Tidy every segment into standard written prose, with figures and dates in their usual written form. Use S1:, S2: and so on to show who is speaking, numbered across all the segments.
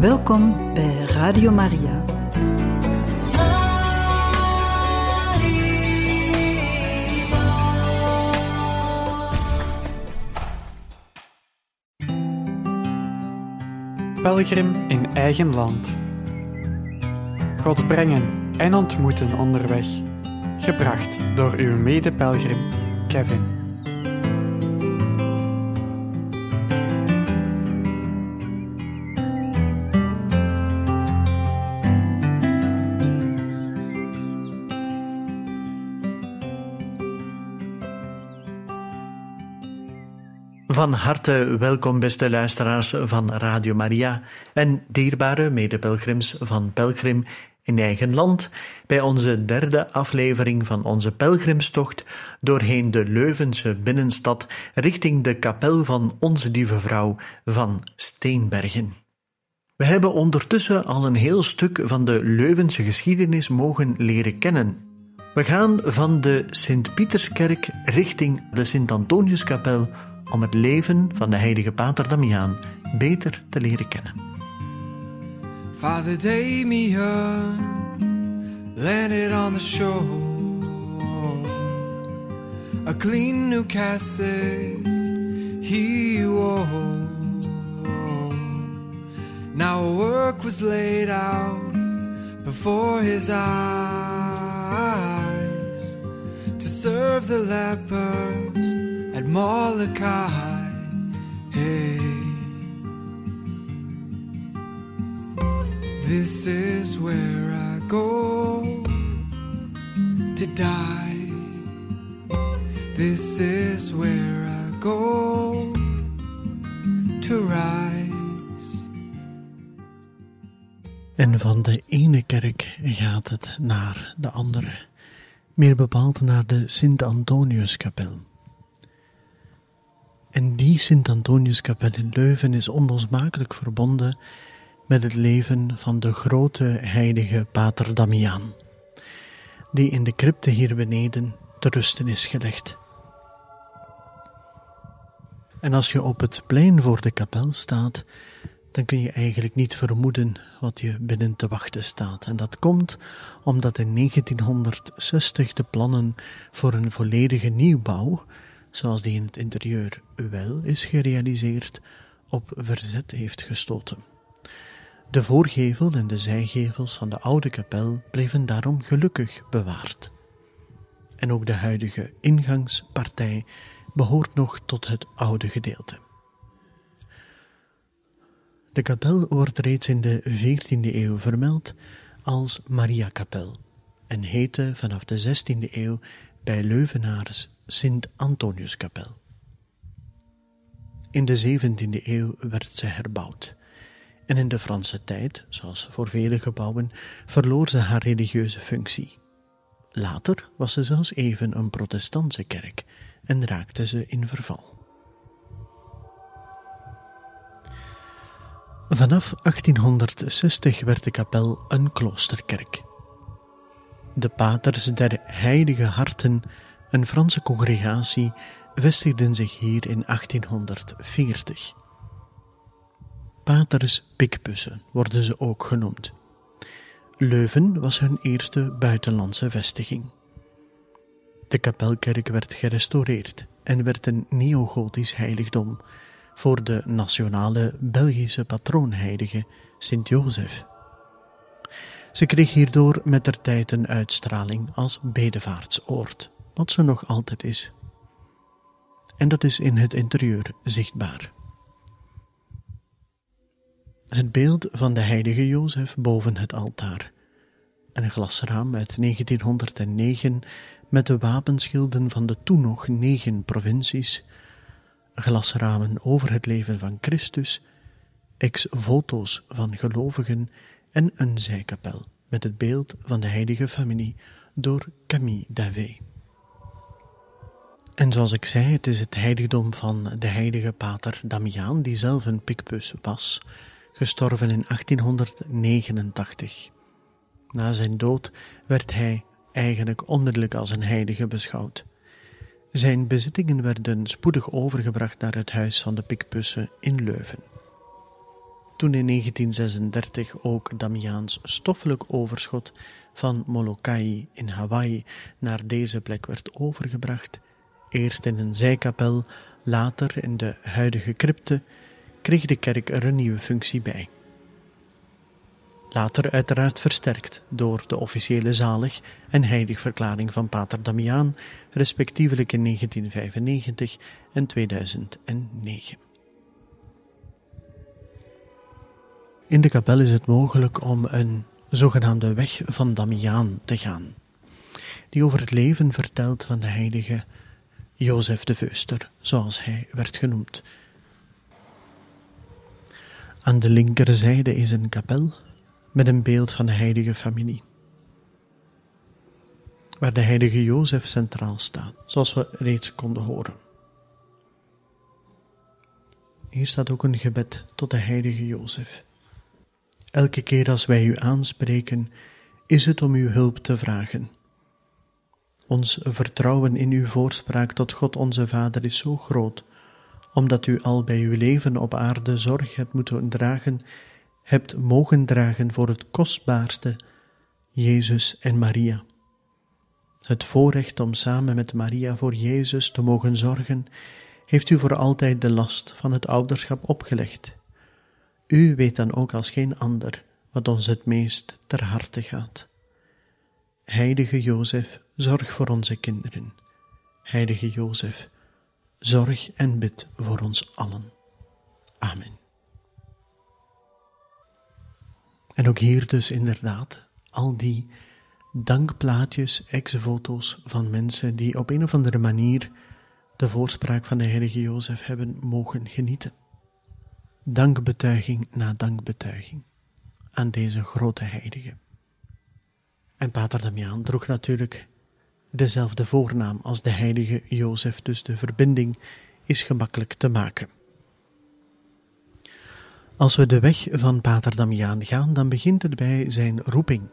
S1: Welkom bij Radio Maria.
S2: Pelgrim in eigen land. God brengen en ontmoeten onderweg. Gebracht door uw mede-pelgrim Kevin.
S3: Van harte welkom, beste luisteraars van Radio Maria en dierbare medepelgrims van Pelgrim in eigen land, bij onze derde aflevering van onze pelgrimstocht doorheen de Leuvense binnenstad richting de kapel van Onze Lieve Vrouw van Steenbergen. We hebben ondertussen al een heel stuk van de Leuvense geschiedenis mogen leren kennen. We gaan van de Sint-Pieterskerk richting de Sint-Antoniuskapel om het leven van de heilige Pater Damiaan beter te leren kennen.
S4: Father Damien landed on the shore, a clean new cassock he wore. Now work was laid out before his eyes to serve the lepers at Molokai. Hey, this is where I go to die. This is where I go to rise.
S3: En van de ene kerk gaat het naar de andere, meer bepaald naar de Sint-Antoniuskapel. En die Sint-Antoniuskapel in Leuven is onlosmakelijk verbonden met het leven van de grote heilige Pater Damiaan, die in de crypte hier beneden te rusten is gelegd. En als je op het plein voor de kapel staat, dan kun je eigenlijk niet vermoeden wat je binnen te wachten staat. En dat komt omdat in 1960 de plannen voor een volledige nieuwbouw, zoals die in het interieur wel is gerealiseerd, op verzet heeft gestoten. De voorgevel en de zijgevels van de oude kapel bleven daarom gelukkig bewaard. En ook de huidige ingangspartij behoort nog tot het oude gedeelte. De kapel wordt reeds in de 14e eeuw vermeld als Mariakapel en heette vanaf de 16e eeuw bij Leuvenaars Sint-Antoniuskapel. In de 17e eeuw werd ze herbouwd. En in de Franse tijd, zoals voor vele gebouwen, verloor ze haar religieuze functie. Later was ze zelfs even een protestantse kerk en raakte ze in verval. Vanaf 1860 werd de kapel een kloosterkerk. De paters der Heilige Harten, een Franse congregatie, vestigden zich hier in 1840. Paters Picpussen worden ze ook genoemd. Leuven was hun eerste buitenlandse vestiging. De kapelkerk werd gerestaureerd en werd een neogotisch heiligdom voor de nationale Belgische patroonheilige Sint-Jozef. Ze kreeg hierdoor mettertijd een uitstraling als bedevaartsoord, wat ze nog altijd is. En dat is in het interieur zichtbaar. Het beeld van de heilige Jozef boven het altaar. Een glasraam uit 1909 met de wapenschilden van de toen nog 9 provincies. Glasramen over het leven van Christus, ex-voto's van gelovigen en een zijkapel met het beeld van de heilige familie door Camille Davé. En zoals ik zei, het is het heiligdom van de heilige Pater Damiaan, die zelf een Picpus was, gestorven in 1889. Na zijn dood werd hij eigenlijk onmiddellijk als een heilige beschouwd. Zijn bezittingen werden spoedig overgebracht naar het huis van de Picpussen in Leuven. toen in 1936 ook Damiaans stoffelijk overschot van Molokai in Hawaii naar deze plek werd overgebracht, eerst in een zijkapel, later in de huidige crypte, kreeg de kerk er een nieuwe functie bij. Later uiteraard versterkt door de officiële zalig- en heiligverklaring van Pater Damiaan, respectievelijk in 1995 en 2009. In de kapel is het mogelijk om een zogenaamde weg van Damiaan te gaan, die over het leven vertelt van de heilige Jozef de Veuster, zoals hij werd genoemd. Aan de linkerzijde is een kapel met een beeld van de heilige familie, waar de heilige Jozef centraal staat, zoals we reeds konden horen. Hier staat ook een gebed tot de heilige Jozef. Elke keer als wij u aanspreken, is het om uw hulp te vragen. Ons vertrouwen in uw voorspraak tot God onze Vader is zo groot, omdat u al bij uw leven op aarde zorg hebt mogen dragen voor het kostbaarste, Jezus en Maria. Het voorrecht om samen met Maria voor Jezus te mogen zorgen, heeft u voor altijd de last van het ouderschap opgelegd. U weet dan ook als geen ander wat ons het meest ter harte gaat. Heilige Jozef, zorg voor onze kinderen. Heilige Jozef, zorg en bid voor ons allen. Amen. En ook hier dus inderdaad al die dankplaatjes, ex-foto's van mensen die op een of andere manier de voorspraak van de heilige Jozef hebben mogen genieten. Dankbetuiging na dankbetuiging aan deze grote heilige. En Pater Damiaan droeg natuurlijk dezelfde voornaam als de heilige Jozef, dus de verbinding is gemakkelijk te maken. Als we de weg van Pater Damiaan gaan, dan begint het bij zijn roeping.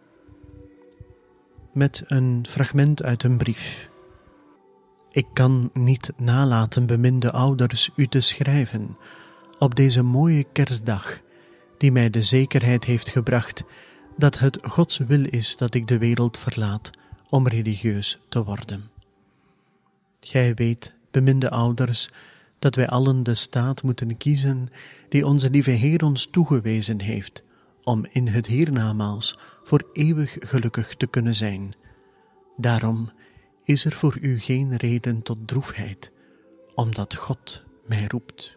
S3: Met een fragment uit een brief. Ik kan niet nalaten, beminde ouders, u te schrijven op deze mooie kerstdag, die mij de zekerheid heeft gebracht dat het Gods wil is dat ik de wereld verlaat om religieus te worden. Gij weet, beminde ouders, dat wij allen de staat moeten kiezen die onze lieve Heer ons toegewezen heeft, om in het hiernamaals voor eeuwig gelukkig te kunnen zijn. Daarom is er voor u geen reden tot droefheid, omdat God mij roept.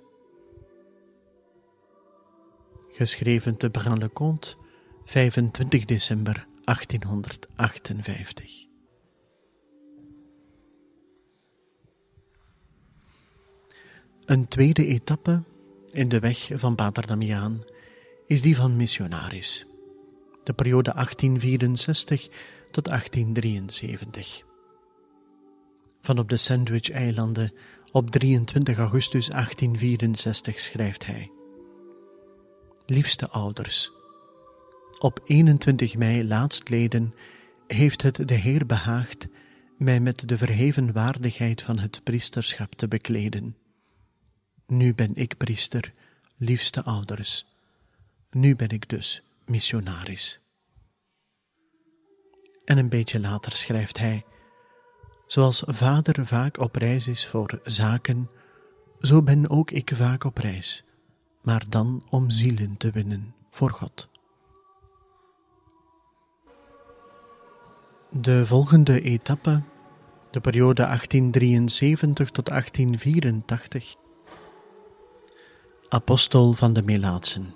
S3: Geschreven te Braine-le-Comte, 25 december 1858. Een tweede etappe in de weg van Pater Damiaan is die van missionaris, de periode 1864 tot 1873. Van op de Sandwich-eilanden op 23 augustus 1864 schrijft hij: Liefste ouders, op 21 mei laatstleden heeft het de Heer behaagd mij met de verheven waardigheid van het priesterschap te bekleden. Nu ben ik priester, liefste ouders. Nu ben ik dus missionaris. En een beetje later schrijft hij: Zoals vader vaak op reis is voor zaken, zo ben ook ik vaak op reis, maar dan om zielen te winnen voor God. De volgende etappe, de periode 1873 tot 1884, Apostel van de Melaatsen.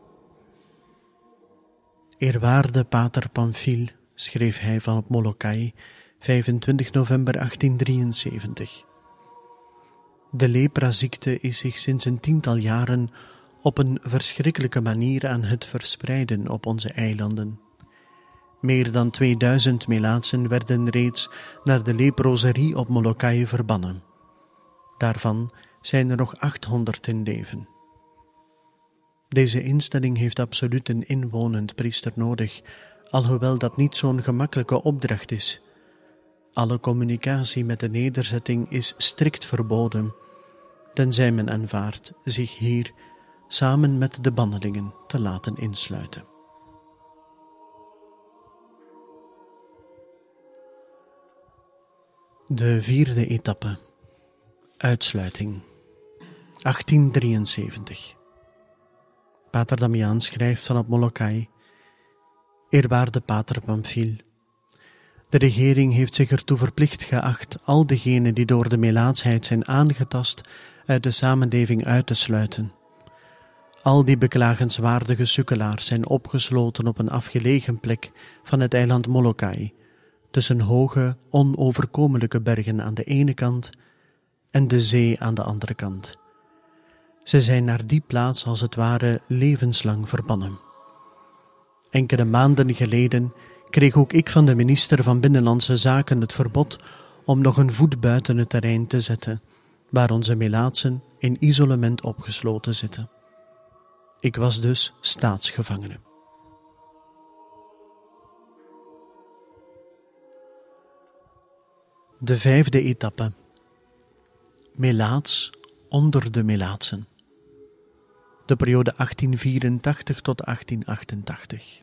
S3: Eerwaarde Pater Pamphile, schreef hij van op Molokai, 25 november 1873. De lepraziekte is zich sinds een tiental jaren op een verschrikkelijke manier aan het verspreiden op onze eilanden. Meer dan 2000 Melaatsen werden reeds naar de leproserie op Molokai verbannen. Daarvan zijn er nog 800 in leven. Deze instelling heeft absoluut een inwonend priester nodig, alhoewel dat niet zo'n gemakkelijke opdracht is. Alle communicatie met de nederzetting is strikt verboden, tenzij men aanvaardt zich hier samen met de bannelingen te laten insluiten. De 4e etappe. Uitsluiting. 1873. Pater Damiaan schrijft vanaf Molokai: Eerwaarde Pater Pamphile, de regering heeft zich ertoe verplicht geacht al degenen die door de melaatsheid zijn aangetast uit de samenleving uit te sluiten. Al die beklagenswaardige sukkelaars zijn opgesloten op een afgelegen plek van het eiland Molokai, tussen hoge, onoverkomelijke bergen aan de ene kant en de zee aan de andere kant. Ze zijn naar die plaats als het ware levenslang verbannen. Enkele maanden geleden kreeg ook ik van de minister van Binnenlandse Zaken het verbod om nog een voet buiten het terrein te zetten, waar onze melaatsen in isolement opgesloten zitten. Ik was dus staatsgevangene. De 5e etappe. Melaats onder de melaatsen. De periode 1884 tot 1888.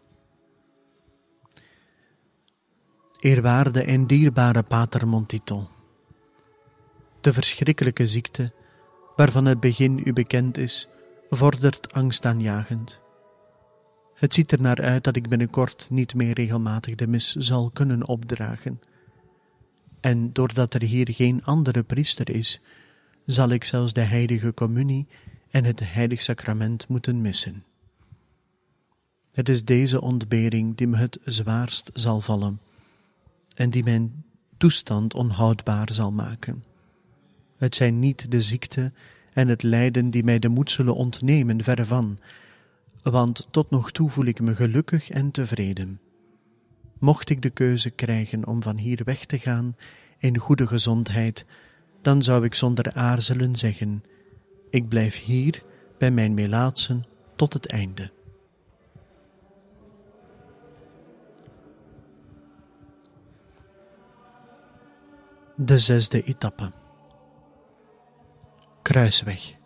S3: Eerwaarde en dierbare Pater Montito, de verschrikkelijke ziekte, waarvan het begin u bekend is, vordert angstaanjagend. Het ziet er naar uit dat ik binnenkort niet meer regelmatig de mis zal kunnen opdragen. En doordat er hier geen andere priester is, zal ik zelfs de heilige communie en het heilig sacrament moeten missen. Het is deze ontbering die me het zwaarst zal vallen en die mijn toestand onhoudbaar zal maken. Het zijn niet de ziekte en het lijden die mij de moed zullen ontnemen, verre van, want tot nog toe voel ik me gelukkig en tevreden. Mocht ik de keuze krijgen om van hier weg te gaan in goede gezondheid, dan zou ik zonder aarzelen zeggen: ik blijf hier bij mijn melaatsen tot het einde. De 6e etappe. Kruisweg.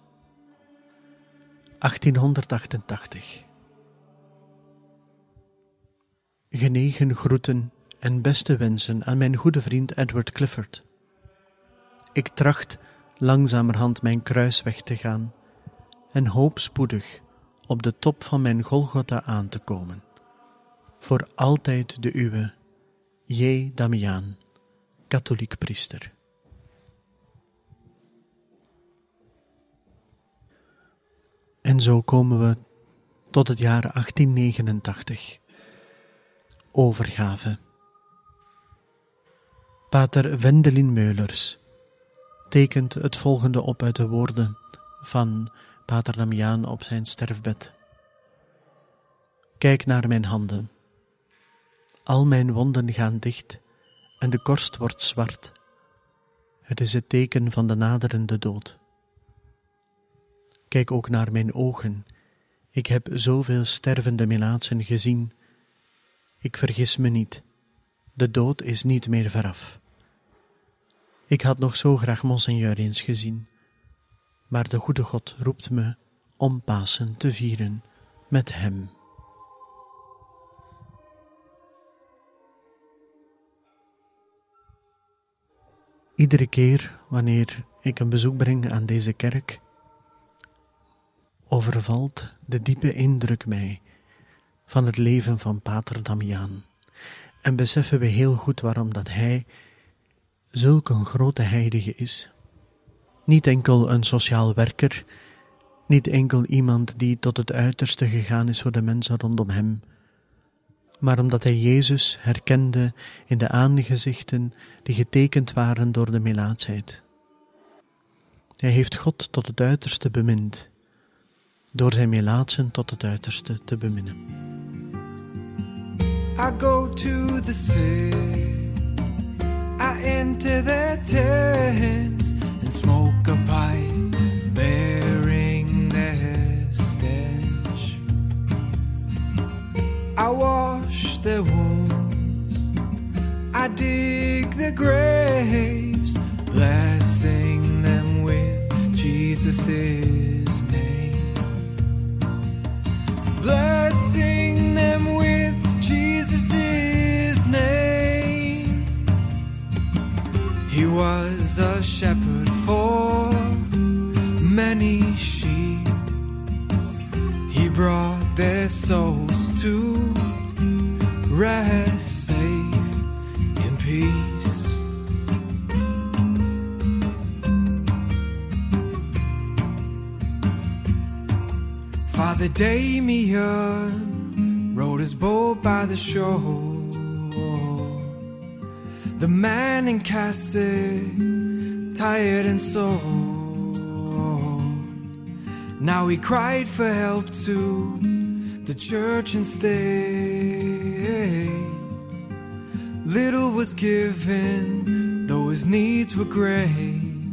S3: 1888. Genegen groeten en beste wensen aan mijn goede vriend Edward Clifford. Ik tracht langzamerhand mijn kruisweg te gaan en hoop spoedig op de top van mijn Golgotha aan te komen. Voor altijd de uwe, J. Damiaan, katholiek priester. En zo komen we tot het jaar 1889. Overgave. Pater Wendelin Meulers tekent het volgende op uit de woorden van Pater Damiaan op zijn sterfbed. Kijk naar mijn handen. Al mijn wonden gaan dicht en de korst wordt zwart. Het is het teken van de naderende dood. Kijk ook naar mijn ogen. Ik heb zoveel stervende melaatsen gezien. Ik vergis me niet. De dood is niet meer veraf. Ik had nog zo graag Monseigneur eens gezien, maar de goede God roept me om Pasen te vieren met hem. Iedere keer wanneer ik een bezoek breng aan deze kerk, overvalt de diepe indruk mij van het leven van Pater Damiaan. En beseffen we heel goed waarom dat hij zulk een grote heilige is. Niet enkel een sociaal werker, niet enkel iemand die tot het uiterste gegaan is voor de mensen rondom hem, maar omdat hij Jezus herkende in de aangezichten die getekend waren door de melaatsheid. Hij heeft God tot het uiterste bemind, door zijn melaatsen tot het uiterste te beminnen.
S4: I go to the city, I enter their tents and smoke a pipe bearing their stench. I wash their wounds, I dig their graves, blessing them with Jesus' name. blessing them with Jesus' name. He was a shepherd for many sheep. He brought their souls to rest safe in peace. Father Damien rode his boat by the shore. The man in cassock, tired and sore. Now he cried for help to the church and stay. Little was given, though his needs were great.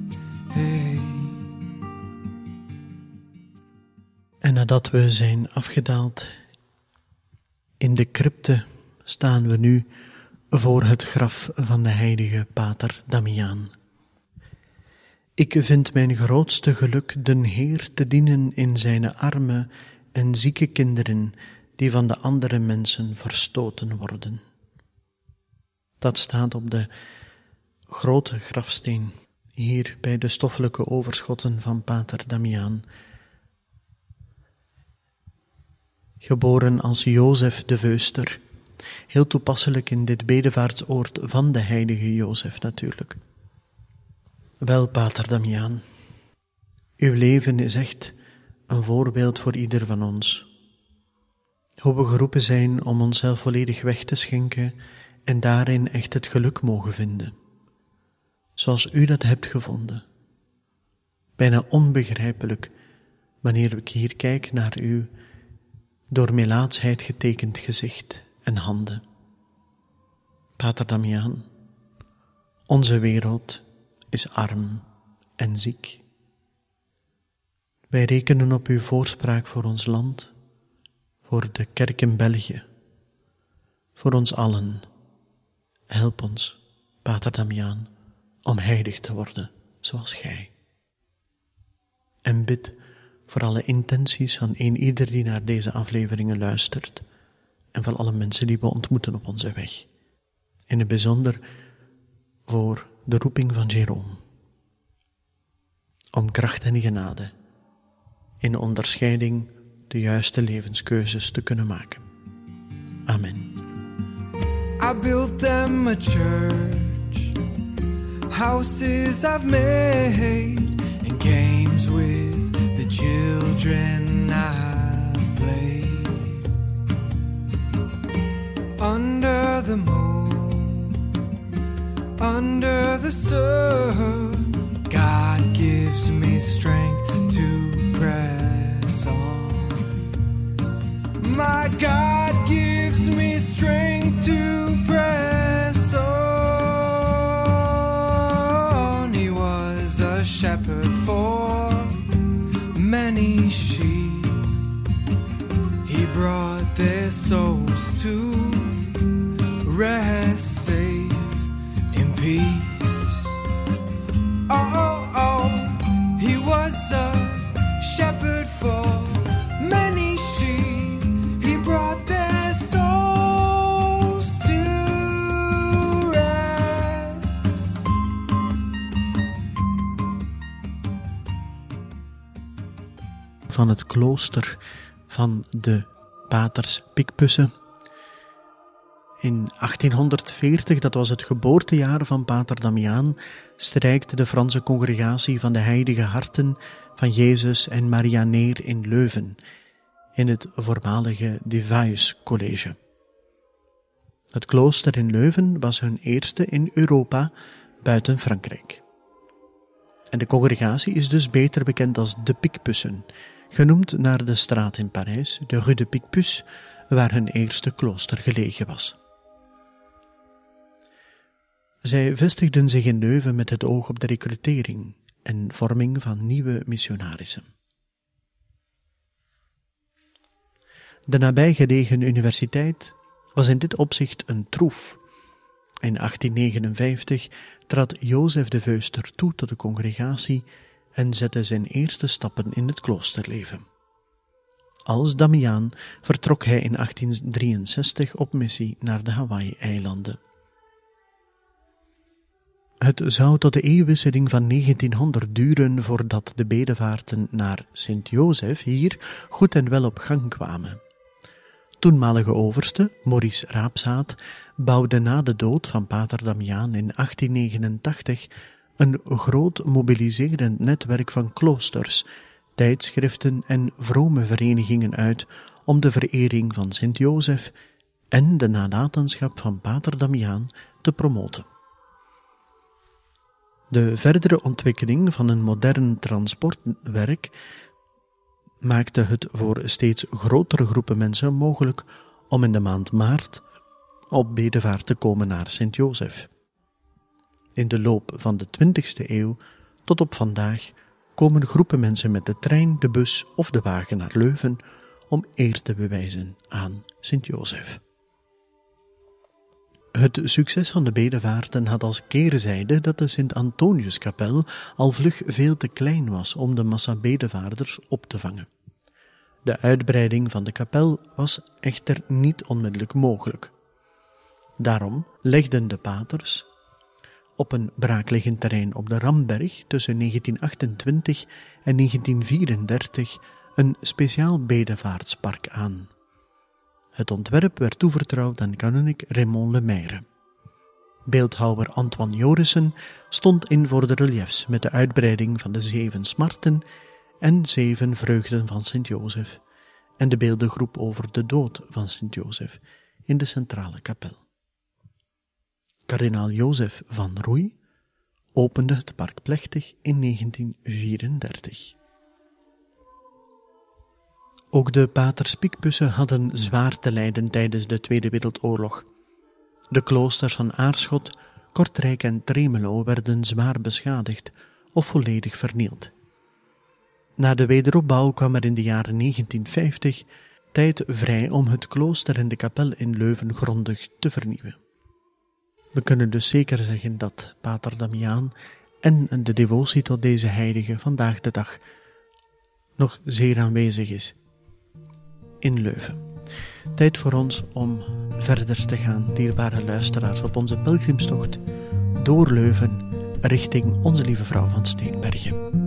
S3: En nadat we zijn afgedaald in de crypte, staan we nu voor het graf van de heilige pater Damiaan. Ik vind mijn grootste geluk den Heer te dienen in zijn arme en zieke kinderen, die van de andere mensen verstoten worden. Dat staat op de grote grafsteen, hier bij de stoffelijke overschotten van pater Damiaan. Geboren als Jozef de Veuster, heel toepasselijk in dit bedevaartsoord van de heilige Jozef natuurlijk. Wel, pater Damiaan, uw leven is echt een voorbeeld voor ieder van ons. Hoe we geroepen zijn om onszelf volledig weg te schenken en daarin echt het geluk mogen vinden. Zoals u dat hebt gevonden. Bijna onbegrijpelijk wanneer ik hier kijk naar uw door melaatsheid getekend gezicht en handen. Pater Damiaan, onze wereld is arm en ziek. Wij rekenen op uw voorspraak voor ons land, voor de kerk in België, voor ons allen. Help ons, pater Damiaan, om heilig te worden, zoals gij. En bid voor alle intenties van ieder die naar deze afleveringen luistert, en voor alle mensen die we ontmoeten op onze weg. In het bijzonder voor de roeping van Jerome. Om kracht en genade in onderscheiding de juiste levenskeuzes te kunnen maken. Amen.
S4: I built them a church, houses I've made, and games with the children I've played. Under the moon, under the sun, God gives me strength to press on. My God gives me strength to press on. He was a shepherd for many sheep. He brought their souls to rest safe in peace. Oh, oh, he was a shepherd for many sheep. He brought their souls to rest.
S3: Van het klooster van de paters Picpussen. In 1840, dat was het geboortejaar van pater Damiaan, strijkt de Franse congregatie van de Heilige Harten van Jezus en Maria neer in Leuven, in het voormalige Devaeus College. Het klooster in Leuven was hun eerste in Europa buiten Frankrijk. En de congregatie is dus beter bekend als de Picpussen, genoemd naar de straat in Parijs, de Rue de Picpus, waar hun eerste klooster gelegen was. Zij vestigden zich in Leuven met het oog op de recrutering en vorming van nieuwe missionarissen. De nabijgelegen universiteit was in dit opzicht een troef. In 1859 trad Jozef de Veuster toe tot de congregatie en zette zijn eerste stappen in het kloosterleven. als Damiaan vertrok hij in 1863 op missie naar de Hawaii-eilanden. Het zou tot de eeuwwisseling van 1900 duren voordat de bedevaarten naar Sint-Jozef hier goed en wel op gang kwamen. Toenmalige overste, Maurice Raapzaat, bouwde na de dood van pater Damiaan in 1889 een groot mobiliserend netwerk van kloosters, tijdschriften en vrome verenigingen uit om de verering van Sint-Jozef en de nalatenschap van pater Damiaan te promoten. De verdere ontwikkeling van een modern transportwerk maakte het voor steeds grotere groepen mensen mogelijk om in de maand maart op bedevaart te komen naar Sint-Jozef. In de loop van de 20e eeuw tot op vandaag komen groepen mensen met de trein, de bus of de wagen naar Leuven om eer te bewijzen aan Sint-Jozef. Het succes van de bedevaarten had als keerzijde dat de Sint-Antoniuskapel al vlug veel te klein was om de massa bedevaarders op te vangen. De uitbreiding van de kapel was echter niet onmiddellijk mogelijk. Daarom legden de paters op een braakliggend terrein op de Ramberg tussen 1928 en 1934 een speciaal bedevaartspark aan. Het ontwerp werd toevertrouwd aan kanonik Raymond Lemaire. Beeldhouwer Antoine Jorissen stond in voor de reliefs met de uitbreiding van de 7 smarten en 7 vreugden van Sint-Jozef en de beeldengroep over de dood van Sint-Jozef in de centrale kapel. Kardinaal Jozef van Roei opende het park plechtig in 1934. Ook de paters Picpussen hadden zwaar te lijden tijdens de Tweede Wereldoorlog. De kloosters van Aarschot, Kortrijk en Tremelo werden zwaar beschadigd of volledig vernield. Na de wederopbouw kwam er in de jaren 1950 tijd vrij om het klooster en de kapel in Leuven grondig te vernieuwen. We kunnen dus zeker zeggen dat pater Damiaan en de devotie tot deze heilige vandaag de dag nog zeer aanwezig is in Leuven. Tijd voor ons om verder te gaan, dierbare luisteraars, op onze pelgrimstocht door Leuven richting Onze Lieve Vrouw van Steenbergen.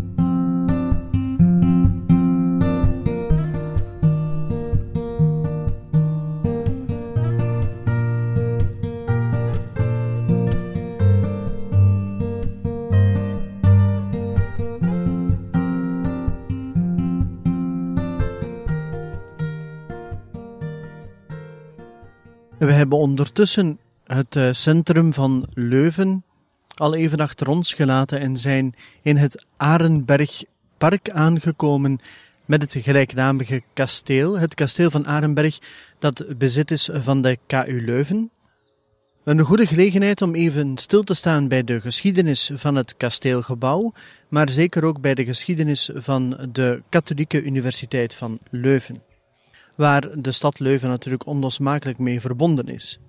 S3: We hebben ondertussen het centrum van Leuven al even achter ons gelaten en zijn in het Arenbergpark aangekomen met het gelijknamige kasteel. Het kasteel van Arenberg dat bezit is van de KU Leuven. Een goede gelegenheid om even stil te staan bij de geschiedenis van het kasteelgebouw, maar zeker ook bij de geschiedenis van de Katholieke Universiteit van Leuven, waar de stad Leuven natuurlijk onlosmakelijk mee verbonden is.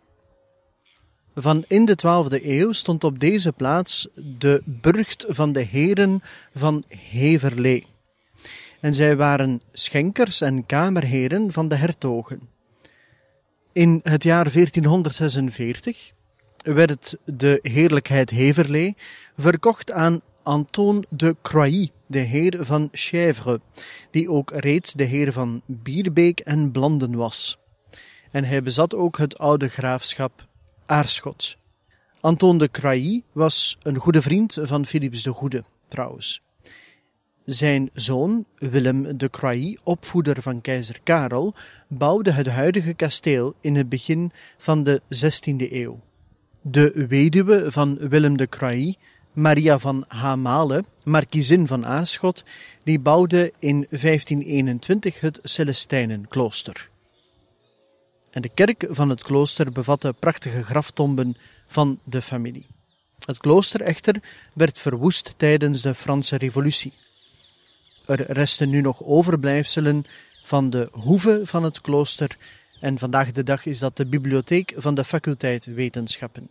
S3: Van in de 12e eeuw stond op deze plaats de burcht van de heren van Heverlee. En zij waren schenkers en kamerheren van de hertogen. In het jaar 1446 werd de heerlijkheid Heverlee verkocht aan Antoine de Croÿ, de heer van Chèvres, die ook reeds de heer van Bierbeek en Blanden was. En hij bezat ook het oude graafschap Aarschot. Antoine de Croÿ was een goede vriend van Philips de Goede, trouwens. Zijn zoon, Willem de Croÿ, opvoeder van keizer Karel, bouwde het huidige kasteel in het begin van de 16e eeuw. De weduwe van Willem de Croÿ, Maria van Hamale, markiezin van Aarschot, die bouwde in 1521 het Celestijnenklooster. En de kerk van het klooster bevatte prachtige graftomben van de familie. Het klooster echter werd verwoest tijdens de Franse Revolutie. Er resten nu nog overblijfselen van de hoeve van het klooster en vandaag de dag is dat de bibliotheek van de faculteit Wetenschappen.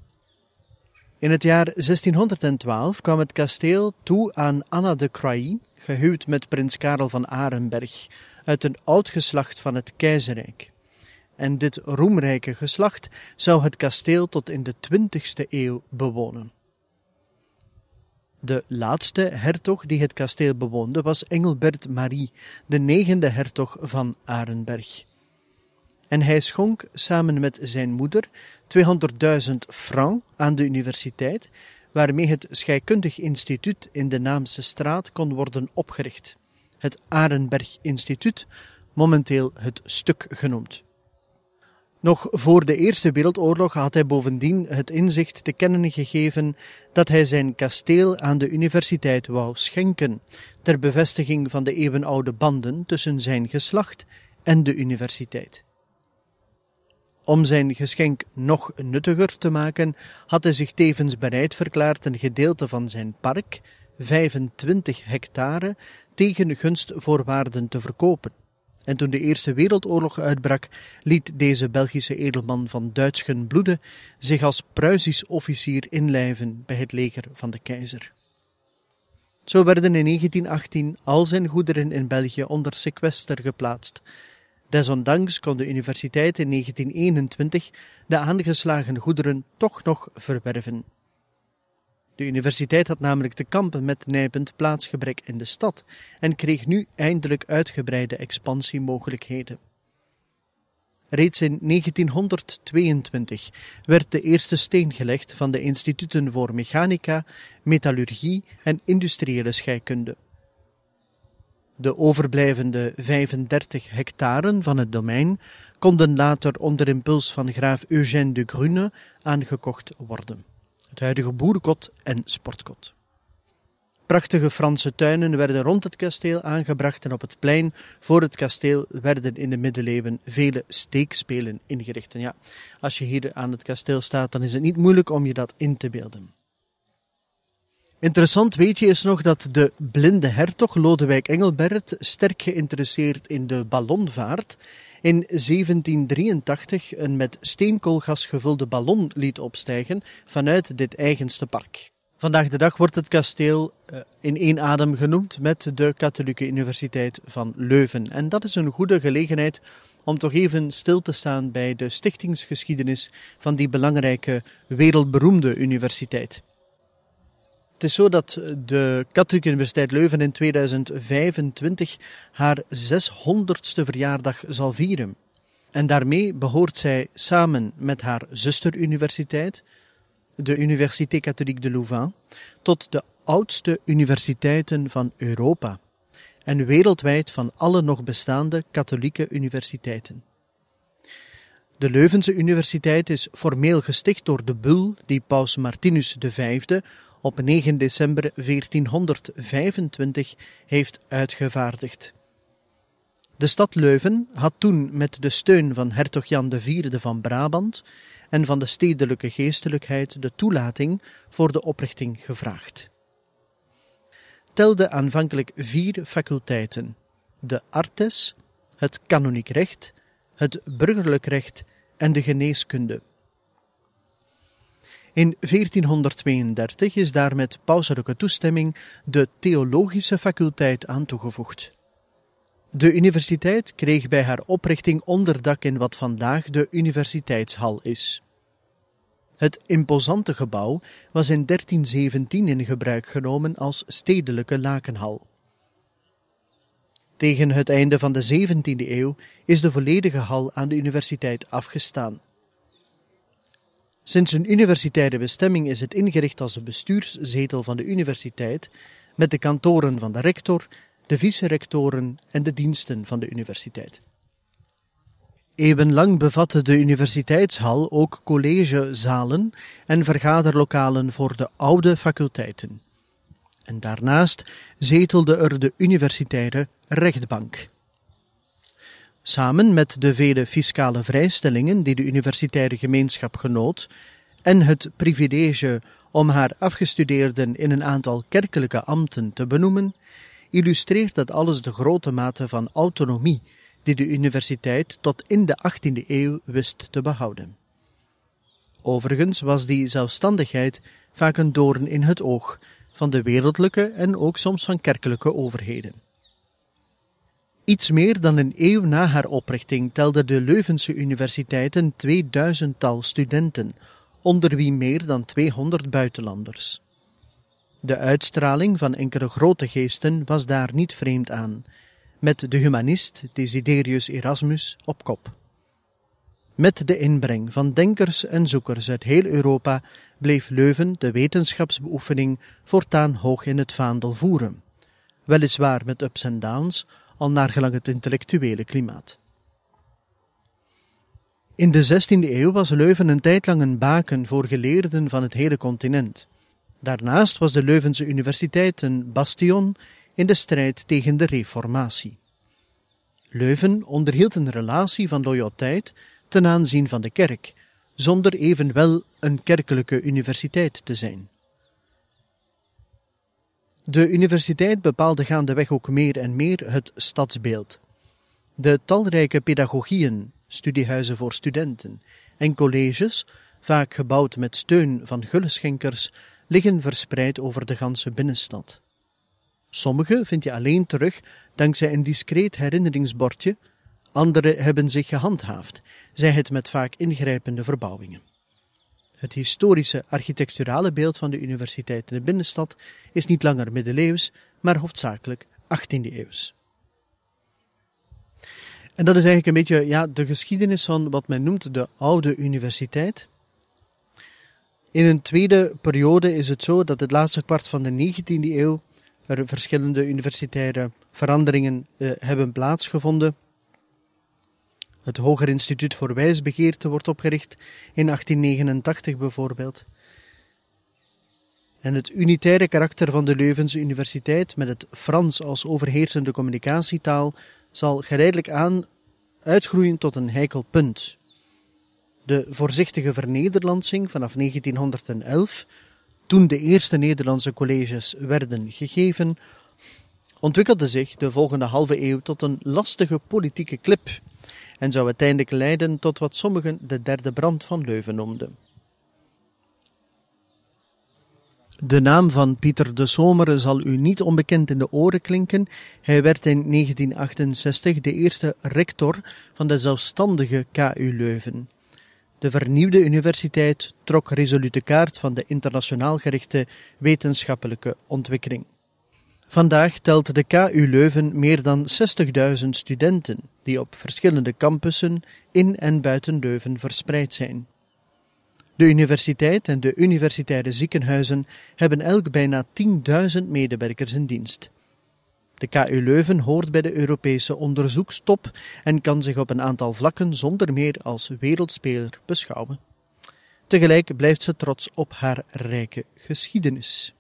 S3: In het jaar 1612 kwam het kasteel toe aan Anna de Croÿ gehuwd met prins Karel van Arenberg, uit een oud geslacht van het keizerrijk. En dit roemrijke geslacht zou het kasteel tot in de 20e eeuw bewonen. De laatste hertog die het kasteel bewoonde was Engelbert Marie, de 9e hertog van Arenberg. En hij schonk samen met zijn moeder 200.000 francs aan de universiteit, waarmee het scheikundig instituut in de Naamse straat kon worden opgericht. Het Arenberg Instituut, momenteel het Stuk genoemd. Nog voor de Eerste Wereldoorlog had hij bovendien het inzicht te kennen gegeven dat hij zijn kasteel aan de universiteit wou schenken, ter bevestiging van de eeuwenoude banden tussen zijn geslacht en de universiteit. Om zijn geschenk nog nuttiger te maken, had hij zich tevens bereid verklaard een gedeelte van zijn park, 25 hectare, tegen gunstvoorwaarden te verkopen. En toen de Eerste Wereldoorlog uitbrak, liet deze Belgische edelman van Duitschen bloede zich als Pruisisch officier inlijven bij het leger van de keizer. Zo werden in 1918 al zijn goederen in België onder sequester geplaatst. Desondanks kon de universiteit in 1921 de aangeslagen goederen toch nog verwerven. De universiteit had namelijk te kampen met nijpend plaatsgebrek in de stad en kreeg nu eindelijk uitgebreide expansiemogelijkheden. Reeds in 1922 werd de eerste steen gelegd van de instituten voor mechanica, metallurgie en industriële scheikunde. De overblijvende 35 hectaren van het domein konden later onder impuls van graaf Eugène de Grune aangekocht worden. Het huidige boerenkot en sportkot. Prachtige Franse tuinen werden rond het kasteel aangebracht en op het plein voor het kasteel werden in de middeleeuwen vele steekspelen ingericht. En ja, als je hier aan het kasteel staat, dan is het niet moeilijk om je dat in te beelden. Interessant weetje is nog dat de blinde hertog Lodewijk Engelbert, sterk geïnteresseerd in de ballonvaart, in 1783 een met steenkoolgas gevulde ballon liet opstijgen vanuit dit eigenste park. Vandaag de dag wordt het kasteel in één adem genoemd met de Katholieke Universiteit van Leuven. En dat is een goede gelegenheid om toch even stil te staan bij de stichtingsgeschiedenis van die belangrijke, wereldberoemde universiteit. Het is zo dat de Katholieke Universiteit Leuven in 2025 haar 600ste verjaardag zal vieren. En daarmee behoort zij samen met haar zusteruniversiteit, de Université Catholique de Louvain, tot de oudste universiteiten van Europa en wereldwijd van alle nog bestaande katholieke universiteiten. De Leuvense Universiteit is formeel gesticht door de bul die paus Martinus V op 9 december 1425 heeft uitgevaardigd. De stad Leuven had toen met de steun van hertog Jan IV van Brabant en van de stedelijke geestelijkheid de toelating voor de oprichting gevraagd. Telde aanvankelijk 4 faculteiten: de artes, het kanoniek recht, het burgerlijk recht en de geneeskunde. In 1432 is daar met pauselijke toestemming de theologische faculteit aan toegevoegd. De universiteit kreeg bij haar oprichting onderdak in wat vandaag de universiteitshal is. Het imposante gebouw was in 1317 in gebruik genomen als stedelijke lakenhal. Tegen het einde van de 17e eeuw is de volledige hal aan de universiteit afgestaan. Sinds een universitaire bestemming is het ingericht als de bestuurszetel van de universiteit, met de kantoren van de rector, de vice-rectoren en de diensten van de universiteit. Eeuwenlang bevatte de universiteitshal ook collegezalen en vergaderlokalen voor de oude faculteiten. En daarnaast zetelde er de universitaire rechtbank. Samen met de vele fiscale vrijstellingen die de universitaire gemeenschap genoot en het privilege om haar afgestudeerden in een aantal kerkelijke ambten te benoemen, illustreert dat alles de grote mate van autonomie die de universiteit tot in de 18e eeuw wist te behouden. Overigens was die zelfstandigheid vaak een doorn in het oog van de wereldlijke en ook soms van kerkelijke overheden. Iets meer dan een eeuw na haar oprichting telde de Leuvense Universiteit een 2000-tal studenten, onder wie meer dan 200 buitenlanders. De uitstraling van enkele grote geesten was daar niet vreemd aan, met de humanist Desiderius Erasmus op kop. Met de inbreng van denkers en zoekers uit heel Europa bleef Leuven de wetenschapsbeoefening voortaan hoog in het vaandel voeren, weliswaar met ups en downs, al naargelang het intellectuele klimaat. In de 16e eeuw was Leuven een tijdlang een baken voor geleerden van het hele continent. Daarnaast was de Leuvense Universiteit een bastion in de strijd tegen de reformatie. Leuven onderhield een relatie van loyaliteit ten aanzien van de kerk, zonder evenwel een kerkelijke universiteit te zijn. De universiteit bepaalde gaandeweg ook meer en meer het stadsbeeld. De talrijke pedagogieën, studiehuizen voor studenten en colleges, vaak gebouwd met steun van gulleschenkers, liggen verspreid over de ganse binnenstad. Sommige vind je alleen terug dankzij een discreet herinneringsbordje, andere hebben zich gehandhaafd, zij het met vaak ingrijpende verbouwingen. Het historische architecturale beeld van de universiteit in de binnenstad is niet langer middeleeuws, maar hoofdzakelijk 18e eeuws. En dat is eigenlijk een beetje de geschiedenis van wat men noemt de oude universiteit. In een tweede periode is het zo dat het laatste kwart van de 19e eeuw er verschillende universitaire veranderingen hebben plaatsgevonden. Het Hoger Instituut voor Wijsbegeerte wordt opgericht in 1889 bijvoorbeeld. En het unitaire karakter van de Leuvense Universiteit met het Frans als overheersende communicatietaal zal geleidelijk aan uitgroeien tot een heikel punt. De voorzichtige vernederlandsing vanaf 1911, toen de eerste Nederlandse colleges werden gegeven, ontwikkelde zich de volgende halve eeuw tot een lastige politieke klip en zou uiteindelijk leiden tot wat sommigen de derde brand van Leuven noemden. De naam van Pieter de Somere zal u niet onbekend in de oren klinken. Hij werd in 1968 de eerste rector van de zelfstandige KU Leuven. De vernieuwde universiteit trok resoluut de kaart van de internationaal gerichte wetenschappelijke ontwikkeling. Vandaag telt de KU Leuven meer dan 60.000 studenten, die op verschillende campussen in en buiten Leuven verspreid zijn. De universiteit en de universitaire ziekenhuizen hebben elk bijna 10.000 medewerkers in dienst. De KU Leuven hoort bij de Europese onderzoekstop en kan zich op een aantal vlakken zonder meer als wereldspeler beschouwen. Tegelijk blijft ze trots op haar rijke geschiedenis.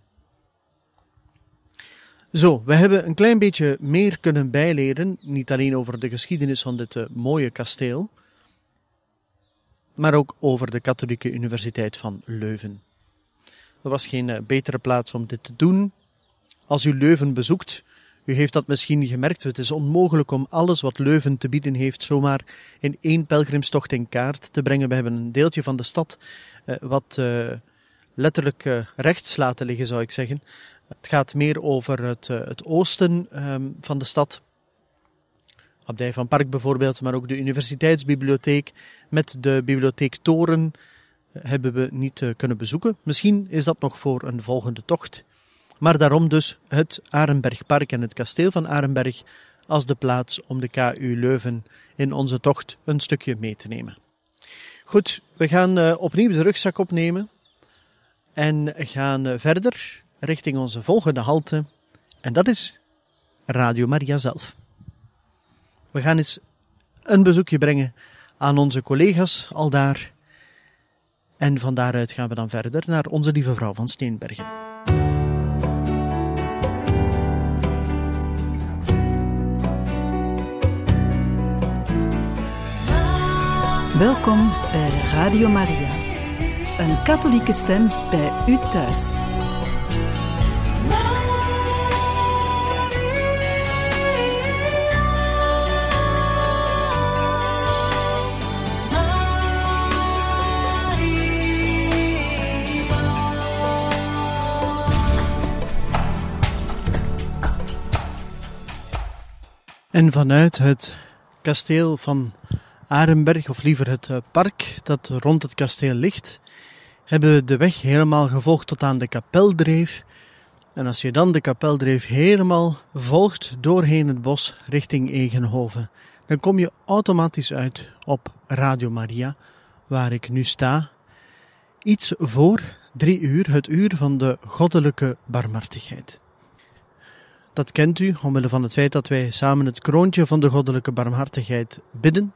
S3: Zo, we hebben een klein beetje meer kunnen bijleren, niet alleen over de geschiedenis van dit mooie kasteel, maar ook over de Katholieke Universiteit van Leuven. Er was geen betere plaats om dit te doen. Als u Leuven bezoekt, u heeft dat misschien gemerkt, het is onmogelijk om alles wat Leuven te bieden heeft zomaar in één pelgrimstocht in kaart te brengen. We hebben een deeltje van de stad wat letterlijk rechts laten liggen, zou ik zeggen. Het gaat meer over het oosten van de stad. Abdij van Park bijvoorbeeld, maar ook de universiteitsbibliotheek met de bibliotheektoren hebben we niet kunnen bezoeken. Misschien is dat nog voor een volgende tocht. Maar daarom dus het Arenbergpark en het kasteel van Arenberg als de plaats om de KU Leuven in onze tocht een stukje mee te nemen. Goed, we gaan opnieuw de rugzak opnemen en gaan verder richting onze volgende halte. En dat is Radio Maria zelf. We gaan eens een bezoekje brengen aan onze collega's aldaar. En van daaruit gaan we dan verder naar onze lieve vrouw van Steenbergen.
S1: Welkom bij Radio Maria. Een katholieke stem bij u thuis.
S3: En vanuit het kasteel van Arenberg, of liever het park dat rond het kasteel ligt, hebben we de weg helemaal gevolgd tot aan de Kapeldreef. En als je dan de Kapeldreef helemaal volgt doorheen het bos richting Egenhoven, dan kom je automatisch uit op Radio Maria, waar ik nu sta. Iets voor 3 uur, het uur van de goddelijke barmhartigheid. Dat kent u, omwille van het feit dat wij samen het kroontje van de goddelijke barmhartigheid bidden.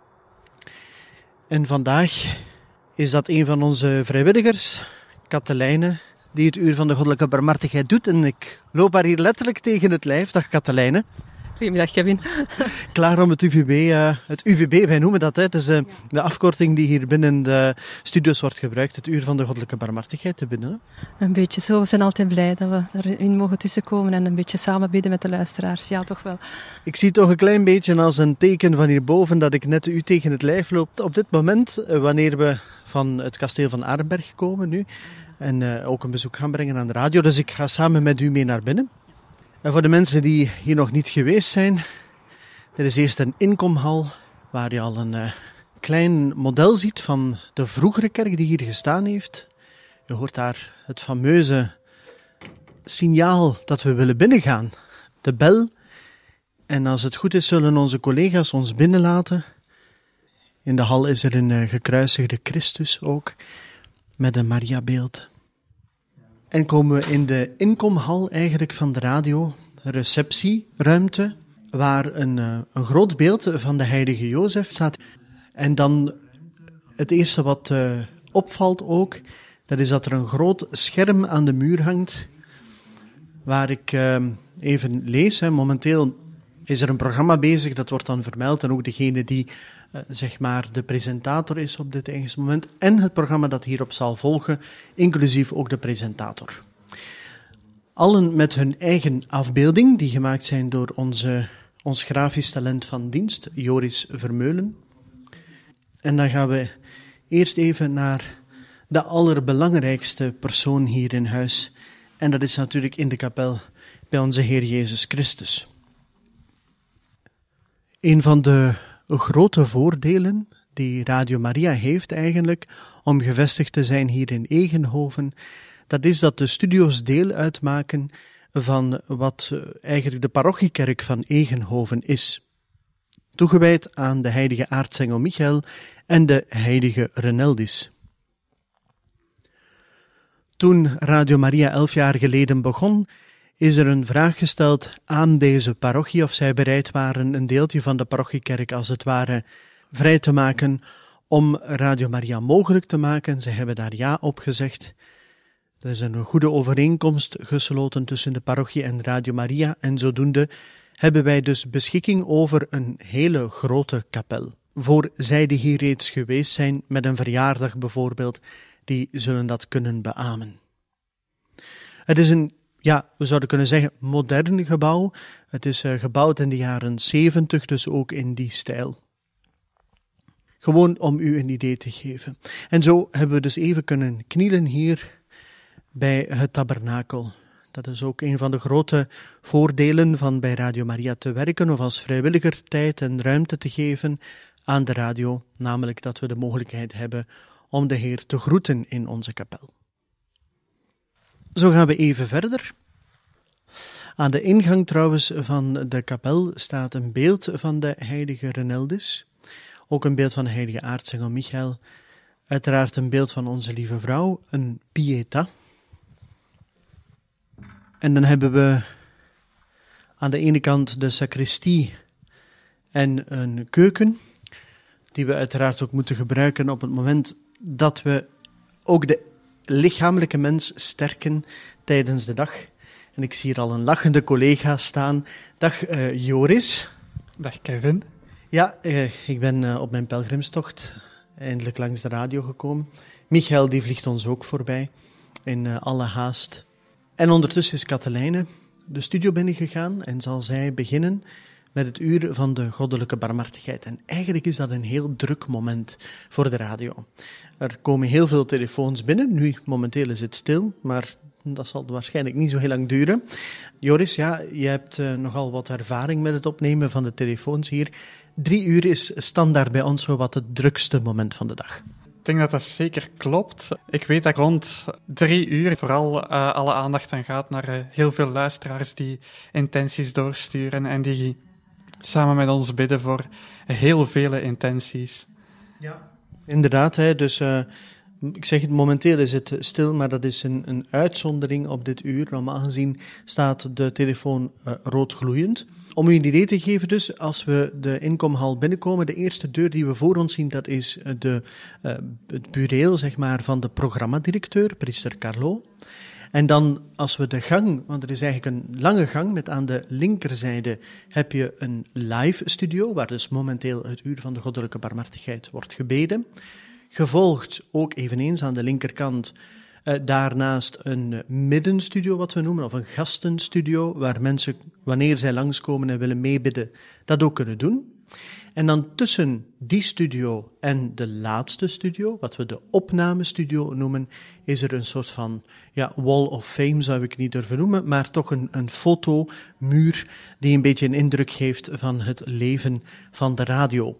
S3: En vandaag is dat een van onze vrijwilligers, Katelijne, die het uur van de goddelijke barmhartigheid doet. En ik loop haar hier letterlijk tegen het lijf. Dag Katelijne.
S5: Goedemiddag Kevin.
S3: Klaar om het UVB, wij noemen dat. Het is de afkorting die hier binnen de studio's wordt gebruikt. Het uur van de goddelijke barmhartigheid te bidden.
S5: Een beetje zo. We zijn altijd blij dat we erin mogen tussenkomen en een beetje samen bidden met de luisteraars. Ja, toch wel.
S3: Ik zie toch een klein beetje als een teken van hierboven dat ik net u tegen het lijf loop. Op dit moment, wanneer we van het kasteel van Arenberg komen nu, en ook een bezoek gaan brengen aan de radio. Dus ik ga samen met u mee naar binnen. En voor de mensen die hier nog niet geweest zijn, er is eerst een inkomhal waar je al een klein model ziet van de vroegere kerk die hier gestaan heeft. Je hoort daar het fameuze signaal dat we willen binnengaan, de bel. En als het goed is, zullen onze collega's ons binnenlaten. In de hal is er een gekruisigde Christus ook, met een Mariabeeld. En komen we in de inkomhal eigenlijk van de radio, een receptieruimte, waar een groot beeld van de heilige Jozef staat. En dan het eerste wat opvalt ook, dat is dat er een groot scherm aan de muur hangt, waar ik even lees. Momenteel is er een programma bezig, dat wordt dan vermeld, en ook degene die zeg maar de presentator is op dit eigen moment, en het programma dat hierop zal volgen, inclusief ook de presentator. Allen met hun eigen afbeelding, die gemaakt zijn door ons grafisch talent van dienst, Joris Vermeulen. En dan gaan we eerst even naar de allerbelangrijkste persoon hier in huis, en dat is natuurlijk in de kapel bij onze Heer Jezus Christus. Een van de grote voordelen die Radio Maria heeft eigenlijk om gevestigd te zijn hier in Egenhoven, dat is dat de studio's deel uitmaken van wat eigenlijk de parochiekerk van Egenhoven is. Toegewijd aan de heilige aartsengel Michael en de heilige Reneldis. Toen Radio Maria 11 jaar geleden begon, is er een vraag gesteld aan deze parochie of zij bereid waren een deeltje van de parochiekerk als het ware vrij te maken om Radio Maria mogelijk te maken. Ze hebben daar ja op gezegd. Er is een goede overeenkomst gesloten tussen de parochie en Radio Maria en zodoende hebben wij dus beschikking over een hele grote kapel. Voor zij die hier reeds geweest zijn met een verjaardag bijvoorbeeld, die zullen dat kunnen beamen. Het is een, we zouden kunnen zeggen, modern gebouw. Het is gebouwd in de jaren 70, dus ook in die stijl. Gewoon om u een idee te geven. En zo hebben we dus even kunnen knielen hier bij het tabernakel. Dat is ook een van de grote voordelen van bij Radio Maria te werken of als vrijwilliger tijd en ruimte te geven aan de radio, namelijk dat we de mogelijkheid hebben om de Heer te groeten in onze kapel. Zo gaan we even verder. Aan de ingang trouwens van de kapel staat een beeld van de heilige Reneldis, ook een beeld van de heilige aartsengel Michael, uiteraard een beeld van onze lieve vrouw, een Pieta. En dan hebben we aan de ene kant de sacristie en een keuken, die we uiteraard ook moeten gebruiken op het moment dat we ook de lichamelijke mens sterken tijdens de dag. En ik zie hier al een lachende collega staan. Dag Joris.
S2: Dag Kevin.
S3: Ja, ik ben op mijn pelgrimstocht eindelijk langs de radio gekomen. Michael die vliegt ons ook voorbij in alle haast. En ondertussen is Katelijne de studio binnengegaan en zal zij beginnen met het uur van de goddelijke barmhartigheid. En eigenlijk is dat een heel druk moment voor de radio. Er komen heel veel telefoons binnen. Nu, momenteel is het stil, maar Dat zal waarschijnlijk niet zo heel lang duren. Joris, ja, je hebt nogal wat ervaring met het opnemen van de telefoons hier. 3 uur is standaard bij ons zo wat het drukste moment van de dag.
S2: Ik denk dat dat zeker klopt. Ik weet dat rond 3 uur vooral alle aandacht aan gaat naar heel veel luisteraars die intenties doorsturen en die samen met ons bidden voor heel vele intenties.
S3: Ja, inderdaad. Hè, dus ik zeg het, momenteel is het stil, maar dat is een uitzondering op dit uur. Normaal gezien staat de telefoon rood gloeiend. Om u een idee te geven dus, als we de inkomhal binnenkomen, de eerste deur die we voor ons zien, dat is het bureel, zeg maar, van de programmadirecteur, priester Carlo. En dan, als we de gang, want er is eigenlijk een lange gang, met aan de linkerzijde heb je een live studio, waar dus momenteel het uur van de goddelijke barmhartigheid wordt gebeden. Gevolgd ook eveneens aan de linkerkant daarnaast een middenstudio, wat we noemen, of een gastenstudio, waar mensen, wanneer zij langskomen en willen meebidden, dat ook kunnen doen. En dan tussen die studio en de laatste studio, wat we de opnamestudio noemen, is er een soort van wall of fame, zou ik niet durven noemen, maar toch een fotomuur die een beetje een indruk geeft van het leven van de radio.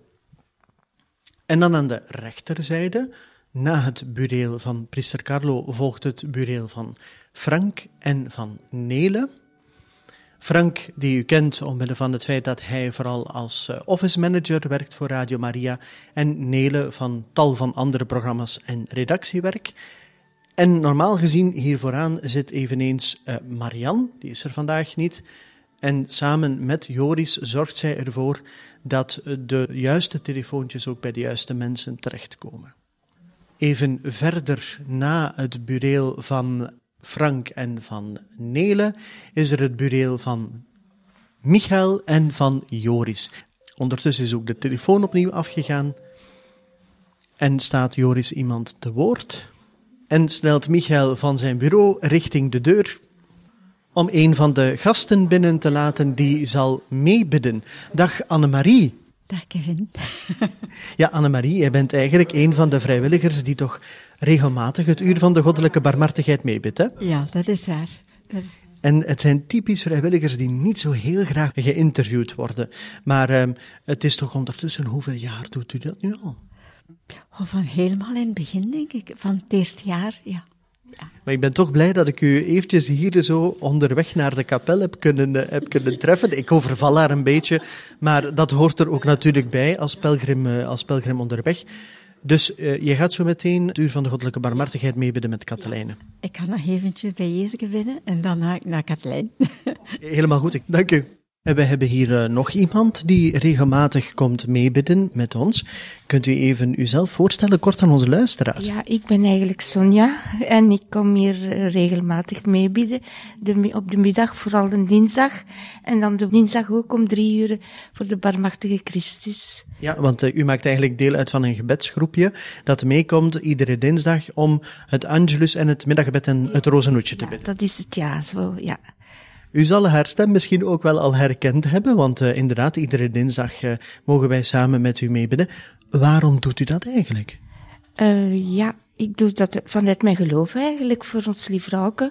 S3: En dan aan de rechterzijde, na het bureel van priester Carlo, volgt het bureel van Frank en van Nele. Frank, die u kent omwille van het feit dat hij vooral als office manager werkt voor Radio Maria, en Nele van tal van andere programma's en redactiewerk. En normaal gezien hier vooraan zit eveneens Marianne, die is er vandaag niet. En samen met Joris zorgt zij ervoor dat de juiste telefoontjes ook bij de juiste mensen terechtkomen. Even verder na het bureel van Frank en van Nele is er het bureel van Michael en van Joris. Ondertussen is ook de telefoon opnieuw afgegaan en staat Joris iemand te woord en snelt Michael van zijn bureau richting de deur om een van de gasten binnen te laten die zal meebidden. Dag Annemarie.
S6: Dag Kevin.
S3: Ja, Annemarie, jij bent eigenlijk een van de vrijwilligers die toch regelmatig het uur van de goddelijke barmhartigheid meebidt, hè?
S6: Ja, dat is waar.
S3: En het zijn typisch vrijwilligers die niet zo heel graag geïnterviewd worden. Maar het is toch ondertussen, hoeveel jaar doet u dat nu al?
S6: Van helemaal in het begin, denk ik. Van het eerste jaar, ja.
S3: Maar ik ben toch blij dat ik u eventjes hier zo onderweg naar de kapel heb kunnen treffen. Ik overval haar een beetje, maar dat hoort er ook natuurlijk bij als pelgrim onderweg. Dus je gaat zo meteen het uur van de goddelijke barmhartigheid meebidden met Katelijne.
S6: Ik ga nog eventjes bij Jezus binnen en dan ga ik naar Katelijne.
S3: Helemaal goed, dank u. En we hebben hier nog iemand die regelmatig komt meebidden met ons. Kunt u even uzelf voorstellen, kort aan onze luisteraars?
S7: Ja, ik ben eigenlijk Sonja en ik kom hier regelmatig meebidden. Op de middag, vooral de dinsdag. En dan de dinsdag ook om 3 uur voor de barmhartige Christus.
S3: Ja, want u maakt eigenlijk deel uit van een gebedsgroepje dat meekomt iedere dinsdag om het Angelus en het middaggebed en het Rozenhoedje te bidden.
S7: Dat is het, ja, zo, ja.
S3: U zal haar stem misschien ook wel al herkend hebben, want inderdaad, iedere dinsdag mogen wij samen met u meebidden. Waarom doet u dat eigenlijk?
S7: Ja, ik doe dat vanuit mijn geloof eigenlijk, voor ons lief vrouwke.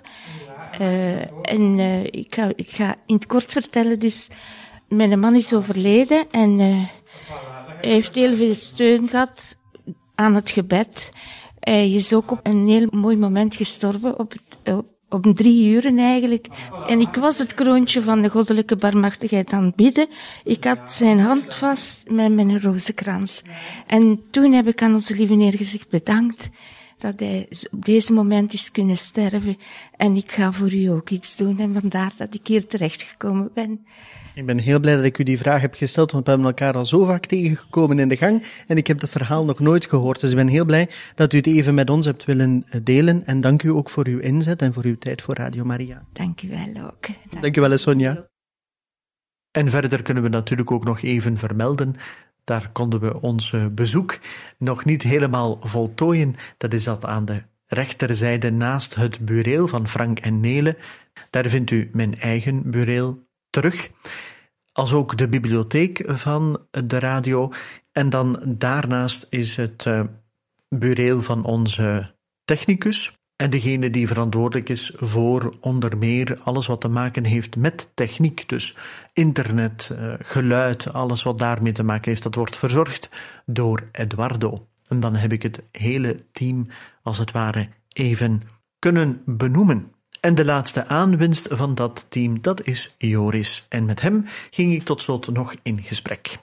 S7: Ik ga in het kort vertellen, dus mijn man is overleden en hij heeft heel veel steun gehad aan het gebed. Hij is ook op een heel mooi moment gestorven, op 3 uur eigenlijk. En ik was het kroontje van de goddelijke barmhartigheid aan het bidden. Ik had zijn hand vast met mijn rozenkrans. En toen heb ik aan onze lieve Heer gezegd, bedankt dat hij op deze moment is kunnen sterven. En ik ga voor u ook iets doen. En vandaar dat ik hier terechtgekomen ben.
S3: Ik ben heel blij dat ik u die vraag heb gesteld, want we hebben elkaar al zo vaak tegengekomen in de gang en ik heb dat verhaal nog nooit gehoord. Dus ik ben heel blij dat u het even met ons hebt willen delen en dank u ook voor uw inzet en voor uw tijd voor Radio Maria.
S7: Dank u wel ook.
S3: Dank u wel, Sonja. En verder kunnen we natuurlijk ook nog even vermelden, daar konden we ons bezoek nog niet helemaal voltooien. Dat is dat aan de rechterzijde naast het bureel van Frank en Nele. Daar vindt u mijn eigen bureel terug, als ook de bibliotheek van de radio. En dan daarnaast is het bureel van onze technicus, En degene die verantwoordelijk is voor onder meer alles wat te maken heeft met techniek, dus internet, geluid, alles wat daarmee te maken heeft, dat wordt verzorgd door Eduardo. En dan heb ik het hele team, als het ware, even kunnen benoemen. En de laatste aanwinst van dat team, dat is Joris. En met hem ging ik tot slot nog in gesprek.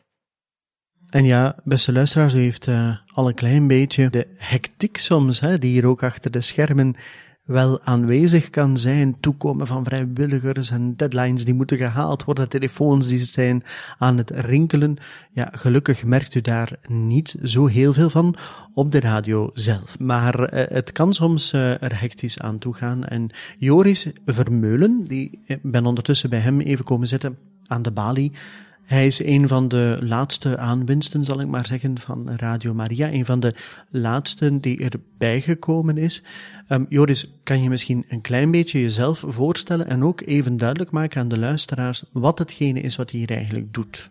S3: En ja, beste luisteraars, u heeft al een klein beetje de hectiek soms, die hier ook achter de schermen wel aanwezig kan zijn. Toekomen van vrijwilligers en deadlines die moeten gehaald worden, telefoons die zijn aan het rinkelen. Ja, gelukkig merkt u daar niet zo heel veel van op de radio zelf. Maar het kan soms er hectisch aan toe gaan. En Joris Vermeulen, ik ben ondertussen bij hem even komen zitten aan de balie. Hij is een van de laatste aanwinsten, zal ik maar zeggen, van Radio Maria. Een van de laatsten die erbij gekomen is. Joris, kan je misschien een klein beetje jezelf voorstellen en ook even duidelijk maken aan de luisteraars wat hetgene is wat je hier eigenlijk doet?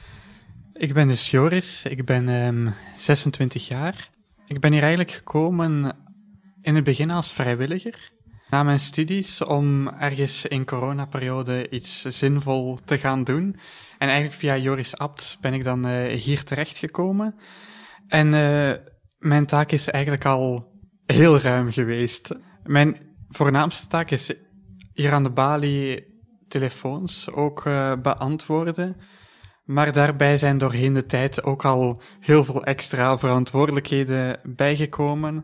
S2: Ik ben dus Joris, ik ben 26 jaar. Ik ben hier eigenlijk gekomen in het begin als vrijwilliger. Na mijn studies om ergens in coronaperiode iets zinvol te gaan doen. En eigenlijk via Joris Abt ben ik dan hier terechtgekomen. En mijn taak is eigenlijk al heel ruim geweest. Mijn voornaamste taak is hier aan de balie telefoons ook beantwoorden. Maar daarbij zijn doorheen de tijd ook al heel veel extra verantwoordelijkheden bijgekomen.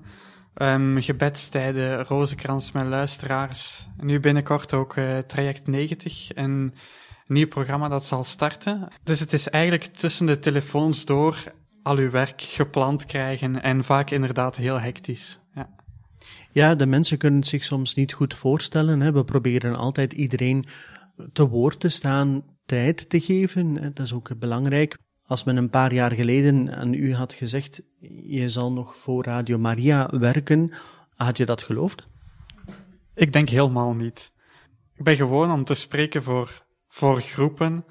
S2: Gebedstijden, Rozenkrans met luisteraars. Nu binnenkort ook Traject 90, een nieuw programma dat zal starten. Dus het is eigenlijk tussen de telefoons door al uw werk gepland krijgen en vaak inderdaad heel hectisch.
S3: Ja, de mensen kunnen het zich soms niet goed voorstellen. We proberen altijd iedereen te woord te staan, tijd te geven. Dat is ook belangrijk. Als men een paar jaar geleden aan u had gezegd, je zal nog voor Radio Maria werken, had je dat geloofd?
S2: Ik denk helemaal niet. Ik ben gewoon om te spreken voor groepen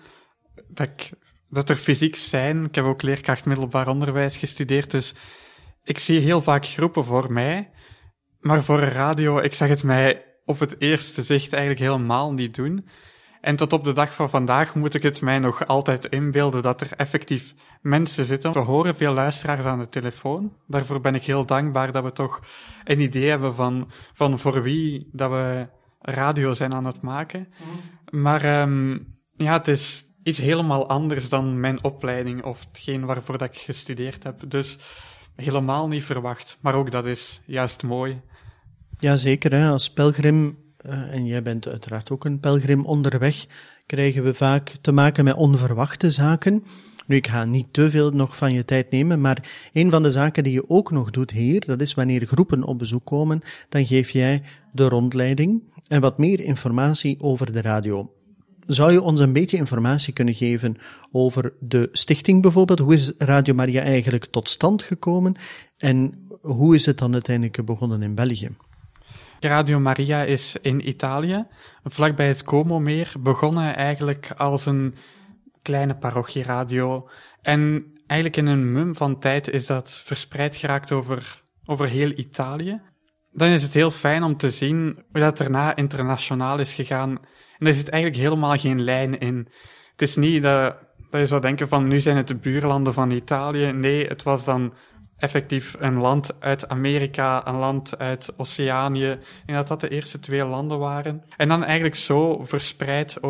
S2: dat er fysiek zijn. Ik heb ook leerkracht middelbaar onderwijs gestudeerd, dus ik zie heel vaak groepen voor mij. Maar voor een radio, ik zag het mij op het eerste zicht eigenlijk helemaal niet doen. En tot op de dag van vandaag moet ik het mij nog altijd inbeelden dat er effectief mensen zitten. We horen veel luisteraars aan de telefoon. Daarvoor ben ik heel dankbaar dat we toch een idee hebben van voor wie dat we radio zijn aan het maken. Maar ja, het is iets helemaal anders dan mijn opleiding of hetgeen waarvoor dat ik gestudeerd heb. Dus helemaal niet verwacht. Maar ook dat is juist mooi.
S3: Jazeker, als pelgrim, en jij bent uiteraard ook een pelgrim onderweg, krijgen we vaak te maken met onverwachte zaken. Nu, ik ga niet te veel nog van je tijd nemen, maar een van de zaken die je ook nog doet hier, dat is wanneer groepen op bezoek komen, dan geef jij de rondleiding en wat meer informatie over de radio. Zou je ons een beetje informatie kunnen geven over de stichting bijvoorbeeld? Hoe is Radio Maria eigenlijk tot stand gekomen en hoe is het dan uiteindelijk begonnen in België?
S2: Radio Maria is in Italië, vlakbij het Como-meer, begonnen eigenlijk als een kleine parochieradio. En eigenlijk in een mum van tijd is dat verspreid geraakt over heel Italië. Dan is het heel fijn om te zien hoe dat daarna internationaal is gegaan. En er zit eigenlijk helemaal geen lijn in. Het is niet dat je zou denken van nu zijn het de buurlanden van Italië. Nee, het was dan effectief een land uit Amerika, een land uit Oceanië. En dat de eerste 2 landen waren. En dan eigenlijk zo verspreid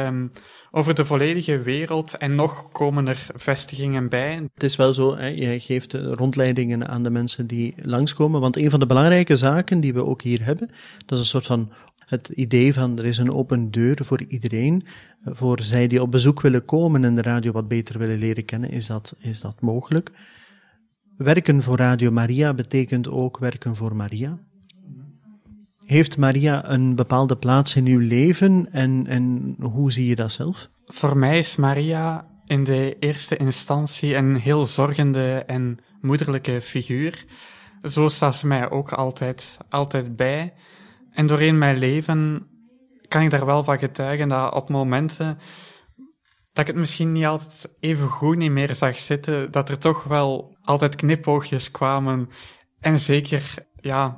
S2: over de volledige wereld. En nog komen er vestigingen bij.
S3: Het is wel zo, jij geeft rondleidingen aan de mensen die langskomen. Want een van de belangrijke zaken die we ook hier hebben, dat is een soort van het idee van er is een open deur voor iedereen. Voor zij die op bezoek willen komen en de radio wat beter willen leren kennen, is dat mogelijk. Werken voor Radio Maria betekent ook werken voor Maria. Heeft Maria een bepaalde plaats in uw leven en hoe zie je dat zelf?
S2: Voor mij is Maria in de eerste instantie een heel zorgende en moederlijke figuur. Zo staat ze mij ook altijd bij. En doorheen mijn leven kan ik daar wel van getuigen dat op momenten dat ik het misschien niet altijd even goed niet meer zag zitten, dat er toch wel altijd knipoogjes kwamen. En zeker, ja,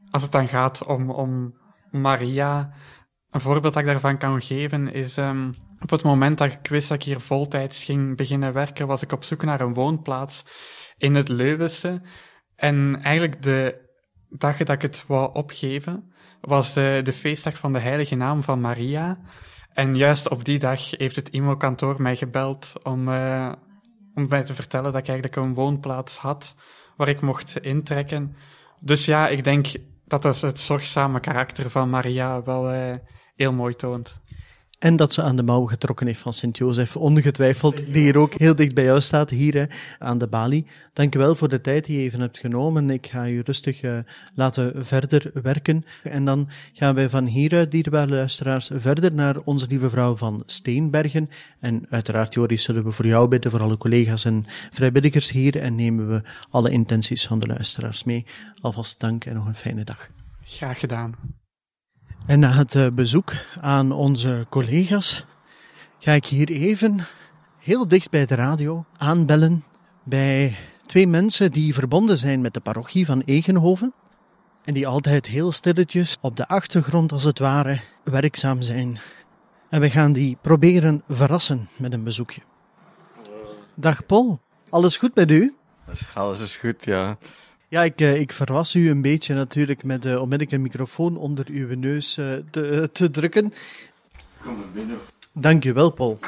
S2: als het dan gaat om Maria, een voorbeeld dat ik daarvan kan geven is, op het moment dat ik wist dat ik hier voltijds ging beginnen werken, was ik op zoek naar een woonplaats in het Leuvense. En eigenlijk de dag dat ik het wou opgeven, was de feestdag van de heilige naam van Maria. En juist op die dag heeft het IMO-kantoor mij gebeld om mij te vertellen dat ik eigenlijk een woonplaats had waar ik mocht intrekken. Dus ja, ik denk dat het zorgzame karakter van Maria wel heel mooi toont.
S3: En dat ze aan de mouw getrokken heeft van Sint-Jozef, ongetwijfeld, die hier ook heel dicht bij jou staat, hier aan de balie. Dank u wel voor de tijd die je even hebt genomen. Ik ga u rustig laten verder werken. En dan gaan wij van hieruit, dierbare luisteraars, verder naar onze lieve vrouw van Steenbergen. En uiteraard, Joris, zullen we voor jou bidden, voor alle collega's en vrijwilligers hier. En nemen we alle intenties van de luisteraars mee. Alvast dank en nog een fijne dag.
S2: Graag gedaan.
S3: En na het bezoek aan onze collega's ga ik hier even heel dicht bij de radio aanbellen bij 2 mensen die verbonden zijn met de parochie van Egenhoven en die altijd heel stilletjes op de achtergrond als het ware werkzaam zijn. En we gaan die proberen verrassen met een bezoekje. Dag Paul, alles goed met u?
S8: Alles is goed, ja.
S3: Ja, ik verras u een beetje natuurlijk met onmiddellijk een microfoon onder uw neus te drukken.
S8: Kom er binnen.
S3: Dank u wel, Paul.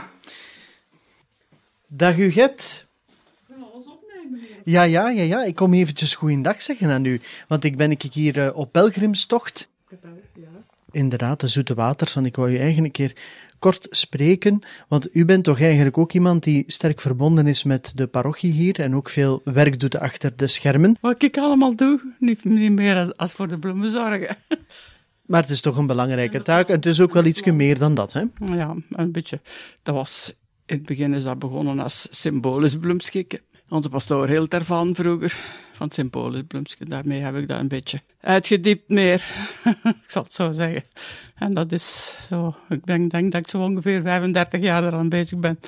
S3: Dag Huguette.
S9: Alles opnemen.
S3: Ja. Ik kom eventjes goeiedag zeggen aan u. Want ik ben hier op pelgrimstocht.
S9: Ja.
S3: Inderdaad, de Zoete Waters. Want ik wou u eigenlijk een keer kort spreken. Want u bent toch eigenlijk ook iemand die sterk verbonden is met de parochie hier. En ook veel werk doet achter de schermen.
S9: Wat ik allemaal doe, niet meer als voor de bloemen zorgen.
S3: Maar het is toch een belangrijke taak. En het is ook wel iets meer dan dat, hè?
S9: Ja, een beetje. Dat was, in het begin is dat begonnen als symbolisch bloemschikken. Onze pastoor hield daarvan vroeger, van symbolisch bloemschikken. Daarmee heb ik dat een beetje uitgediept meer. Ik zal het zo zeggen. En dat is zo, ik denk dat ik zo ongeveer 35 jaar eraan bezig ben.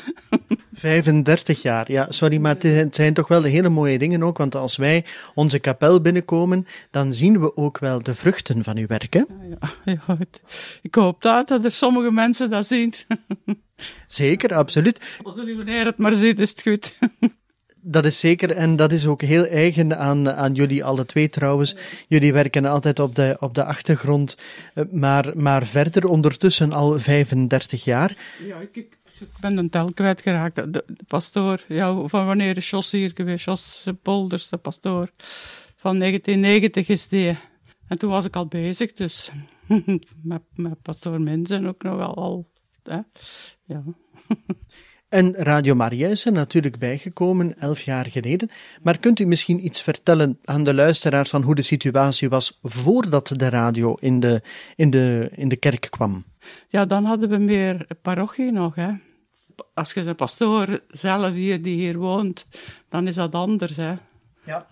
S3: 35 jaar, ja, sorry, maar het zijn toch wel de hele mooie dingen ook, want als wij onze kapel binnenkomen, dan zien we ook wel de vruchten van uw werk, hè?
S9: Ja, goed. Ik hoop dat er sommige mensen dat zien.
S3: Zeker, absoluut.
S9: Als de meneer het maar ziet, is het goed.
S3: Dat is zeker, en dat is ook heel eigen aan jullie alle twee trouwens. Jullie werken altijd op de achtergrond, maar verder ondertussen al 35 jaar.
S9: Ja, ik ben een tel kwijtgeraakt. De pastoor, ja, van wanneer is Jos hier geweest? Jos Polders, de pastoor. Van 1990 is die. En toen was ik al bezig, dus met pastoor Mensen ook nog wel al. Hè? Ja.
S3: En Radio Maria is er natuurlijk bijgekomen 11 jaar geleden. Maar kunt u misschien iets vertellen aan de luisteraars van hoe de situatie was voordat de radio in de kerk kwam?
S9: Ja, dan hadden we meer parochie nog, hè. Als je een pastoor zelf die hier woont, dan is dat anders, hè.
S3: Ja.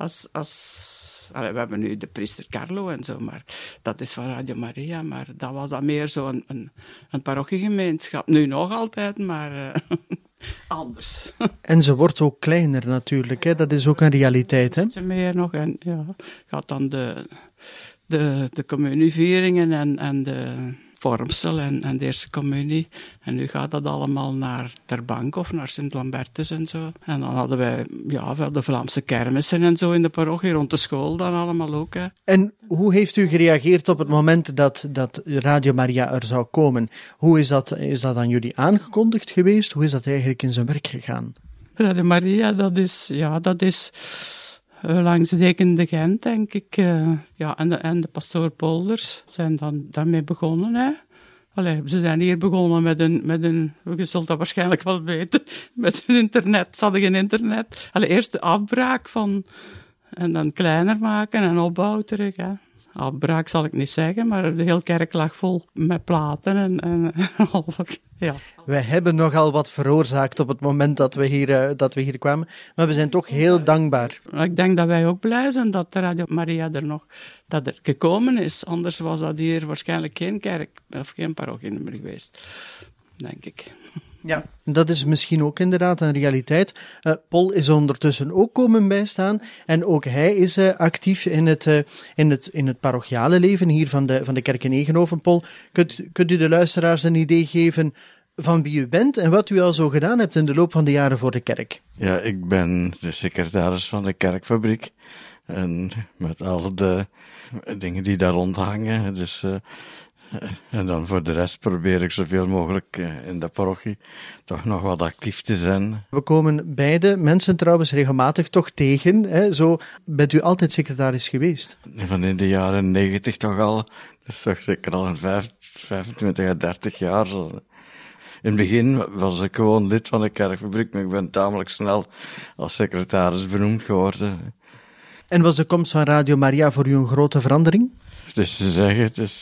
S9: We hebben nu de priester Carlo en zo, maar dat is van Radio Maria, maar dat was dan meer zo een parochiegemeenschap. Nu nog altijd, maar anders.
S3: En ze wordt ook kleiner natuurlijk, hè? Dat is ook een realiteit, hè?
S9: Meer nog, en ja, gaat dan de communievieringen en de vormsel en de eerste communie. En nu gaat dat allemaal naar Ter Bank of naar Sint-Lambertus en zo. En dan hadden wij wel de Vlaamse kermissen en zo in de parochie, rond de school dan allemaal ook. Hè.
S3: En hoe heeft u gereageerd op het moment dat Radio Maria er zou komen? Hoe is dat aan jullie aangekondigd geweest? Hoe is dat eigenlijk in zijn werk gegaan?
S9: Radio Maria, dat is langs Deken de Gent, denk ik. En de pastoor Polders zijn dan daarmee begonnen, hè. Allee, ze zijn hier begonnen met een, je zult dat waarschijnlijk wel weten, met een internet. Ze hadden geen internet. Eerst de afbraak en dan kleiner maken en opbouw terug, hè. Afbraak zal ik niet zeggen, maar de hele kerk lag vol met platen en ja.
S3: Wij hebben nogal wat veroorzaakt op het moment dat we hier kwamen, maar we zijn toch heel dankbaar.
S9: Ik denk dat wij ook blij zijn dat de Radio Maria dat er gekomen is. Anders was dat hier waarschijnlijk geen kerk of geen parochie meer geweest, denk ik.
S3: Ja, dat is misschien ook inderdaad een realiteit. Paul is ondertussen ook komen bijstaan en ook hij is actief in het parochiale leven hier van de kerk in Egenhoven. Paul, kunt u de luisteraars een idee geven van wie u bent en wat u al zo gedaan hebt in de loop van de jaren voor de kerk?
S8: Ja, ik ben de secretaris van de kerkfabriek. En met al de dingen die daar rondhangen. Dus, en dan voor de rest probeer ik zoveel mogelijk in de parochie toch nog wat actief te zijn.
S3: We komen beide mensen trouwens regelmatig toch tegen. Hè? Zo bent u altijd secretaris geweest.
S8: Van in de jaren 90 toch al. Dus toch zeker al 25 à 30 jaar. In het begin was ik gewoon lid van de kerkfabriek, maar ik ben tamelijk snel als secretaris benoemd geworden.
S3: En was de komst van Radio Maria voor u een grote verandering?
S8: Dus te zeggen,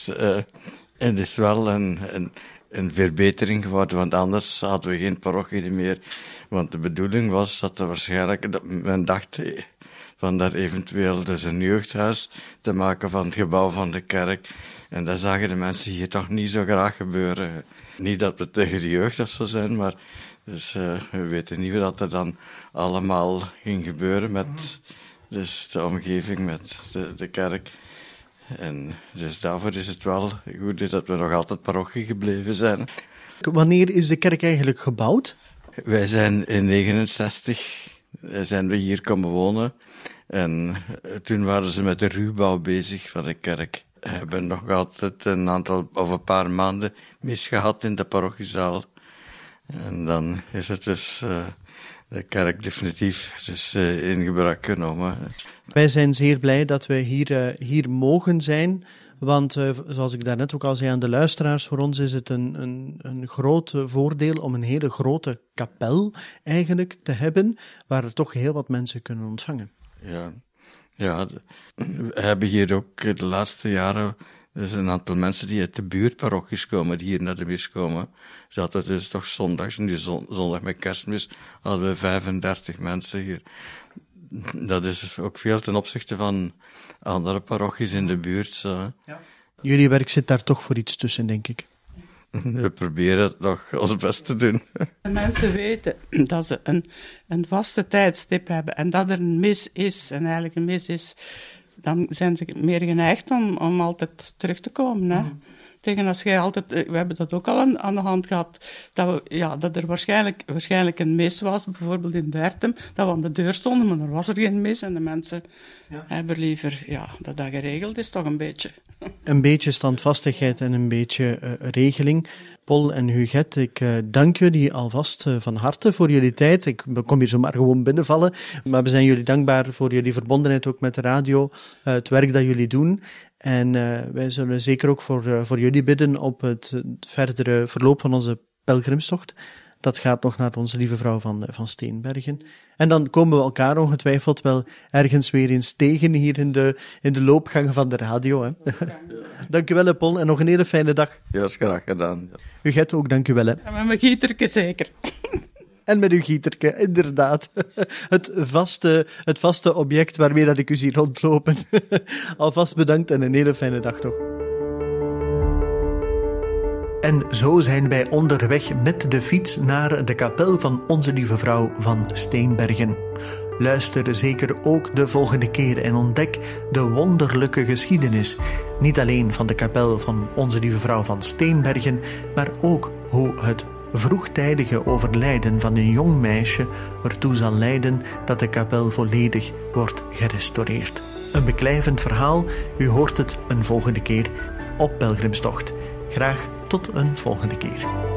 S8: het is wel een verbetering geworden, want anders hadden we geen parochie meer. Want de bedoeling was dat er waarschijnlijk, dat men dacht van daar eventueel dus een jeugdhuis te maken van het gebouw van de kerk. En dat zagen de mensen hier toch niet zo graag gebeuren. Niet dat we tegen de jeugd of zo zijn, maar dus, we weten niet wat er dan allemaal ging gebeuren met dus de omgeving, met de kerk. En dus daarvoor is het wel goed dat we nog altijd parochie gebleven zijn.
S3: Wanneer is de kerk eigenlijk gebouwd?
S8: Wij zijn in 1969 zijn we hier komen wonen. En toen waren ze met de ruwbouw bezig van de kerk. We hebben nog altijd een paar maanden mis gehad in de parochiezaal. En dan is het dus de kerk definitief dus, in gebruik genomen.
S3: Wij zijn zeer blij dat we hier mogen zijn. Want zoals ik daarnet ook al zei aan de luisteraars, voor ons is het een groot voordeel om een hele grote kapel eigenlijk te hebben, waar er toch heel wat mensen kunnen ontvangen.
S8: Ja, we hebben hier ook de laatste jaren dus een aantal mensen die uit de buurtparochies komen, die hier naar de mis komen. Zaten dus toch zondags, en die zondag met kerstmis hadden we 35 mensen hier. Dat is ook veel ten opzichte van andere parochies in de buurt. Zo.
S3: Ja. Jullie werk zit daar toch voor iets tussen, denk ik.
S8: We proberen het nog ons best te doen.
S9: De mensen weten dat ze een vaste tijdstip hebben en dat er een mis is, en eigenlijk een mis is, dan zijn ze meer geneigd om altijd terug te komen. Hè? Tegen als jij altijd, we hebben dat ook al aan de hand gehad, dat er waarschijnlijk een mis was, bijvoorbeeld in Bertem, dat we aan de deur stonden, maar er was er geen mis en de mensen hebben liever, dat geregeld is toch een beetje.
S3: Een beetje standvastigheid en een beetje regeling. Paul en Huguette, ik dank jullie alvast van harte voor jullie tijd. Ik kom hier zomaar gewoon binnenvallen, maar we zijn jullie dankbaar voor jullie verbondenheid ook met de radio, het werk dat jullie doen. En wij zullen zeker ook voor jullie bidden op het verdere verloop van onze pelgrimstocht. Dat gaat nog naar onze lieve vrouw van Steenbergen. En dan komen we elkaar ongetwijfeld wel ergens weer eens tegen hier in de loopgang van de radio. Hè. Dank u wel, Paul, en nog een hele fijne dag.
S8: Ja, is graag gedaan.
S3: Huguette ook, dank u wel. Hè.
S9: En met mijn gieterke zeker.
S3: En met uw gieterke, inderdaad. Het vaste object waarmee dat ik u zie rondlopen. Alvast bedankt en een hele fijne dag nog. En zo zijn wij onderweg met de fiets naar de kapel van Onze Lieve Vrouw van Steenbergen. Luister zeker ook de volgende keer en ontdek de wonderlijke geschiedenis. Niet alleen van de kapel van Onze Lieve Vrouw van Steenbergen, maar ook hoe het vroegtijdige overlijden van een jong meisje ertoe zal leiden dat de kapel volledig wordt gerestaureerd. Een beklijvend verhaal, u hoort het een volgende keer op Pelgrimstocht. Graag tot een volgende keer.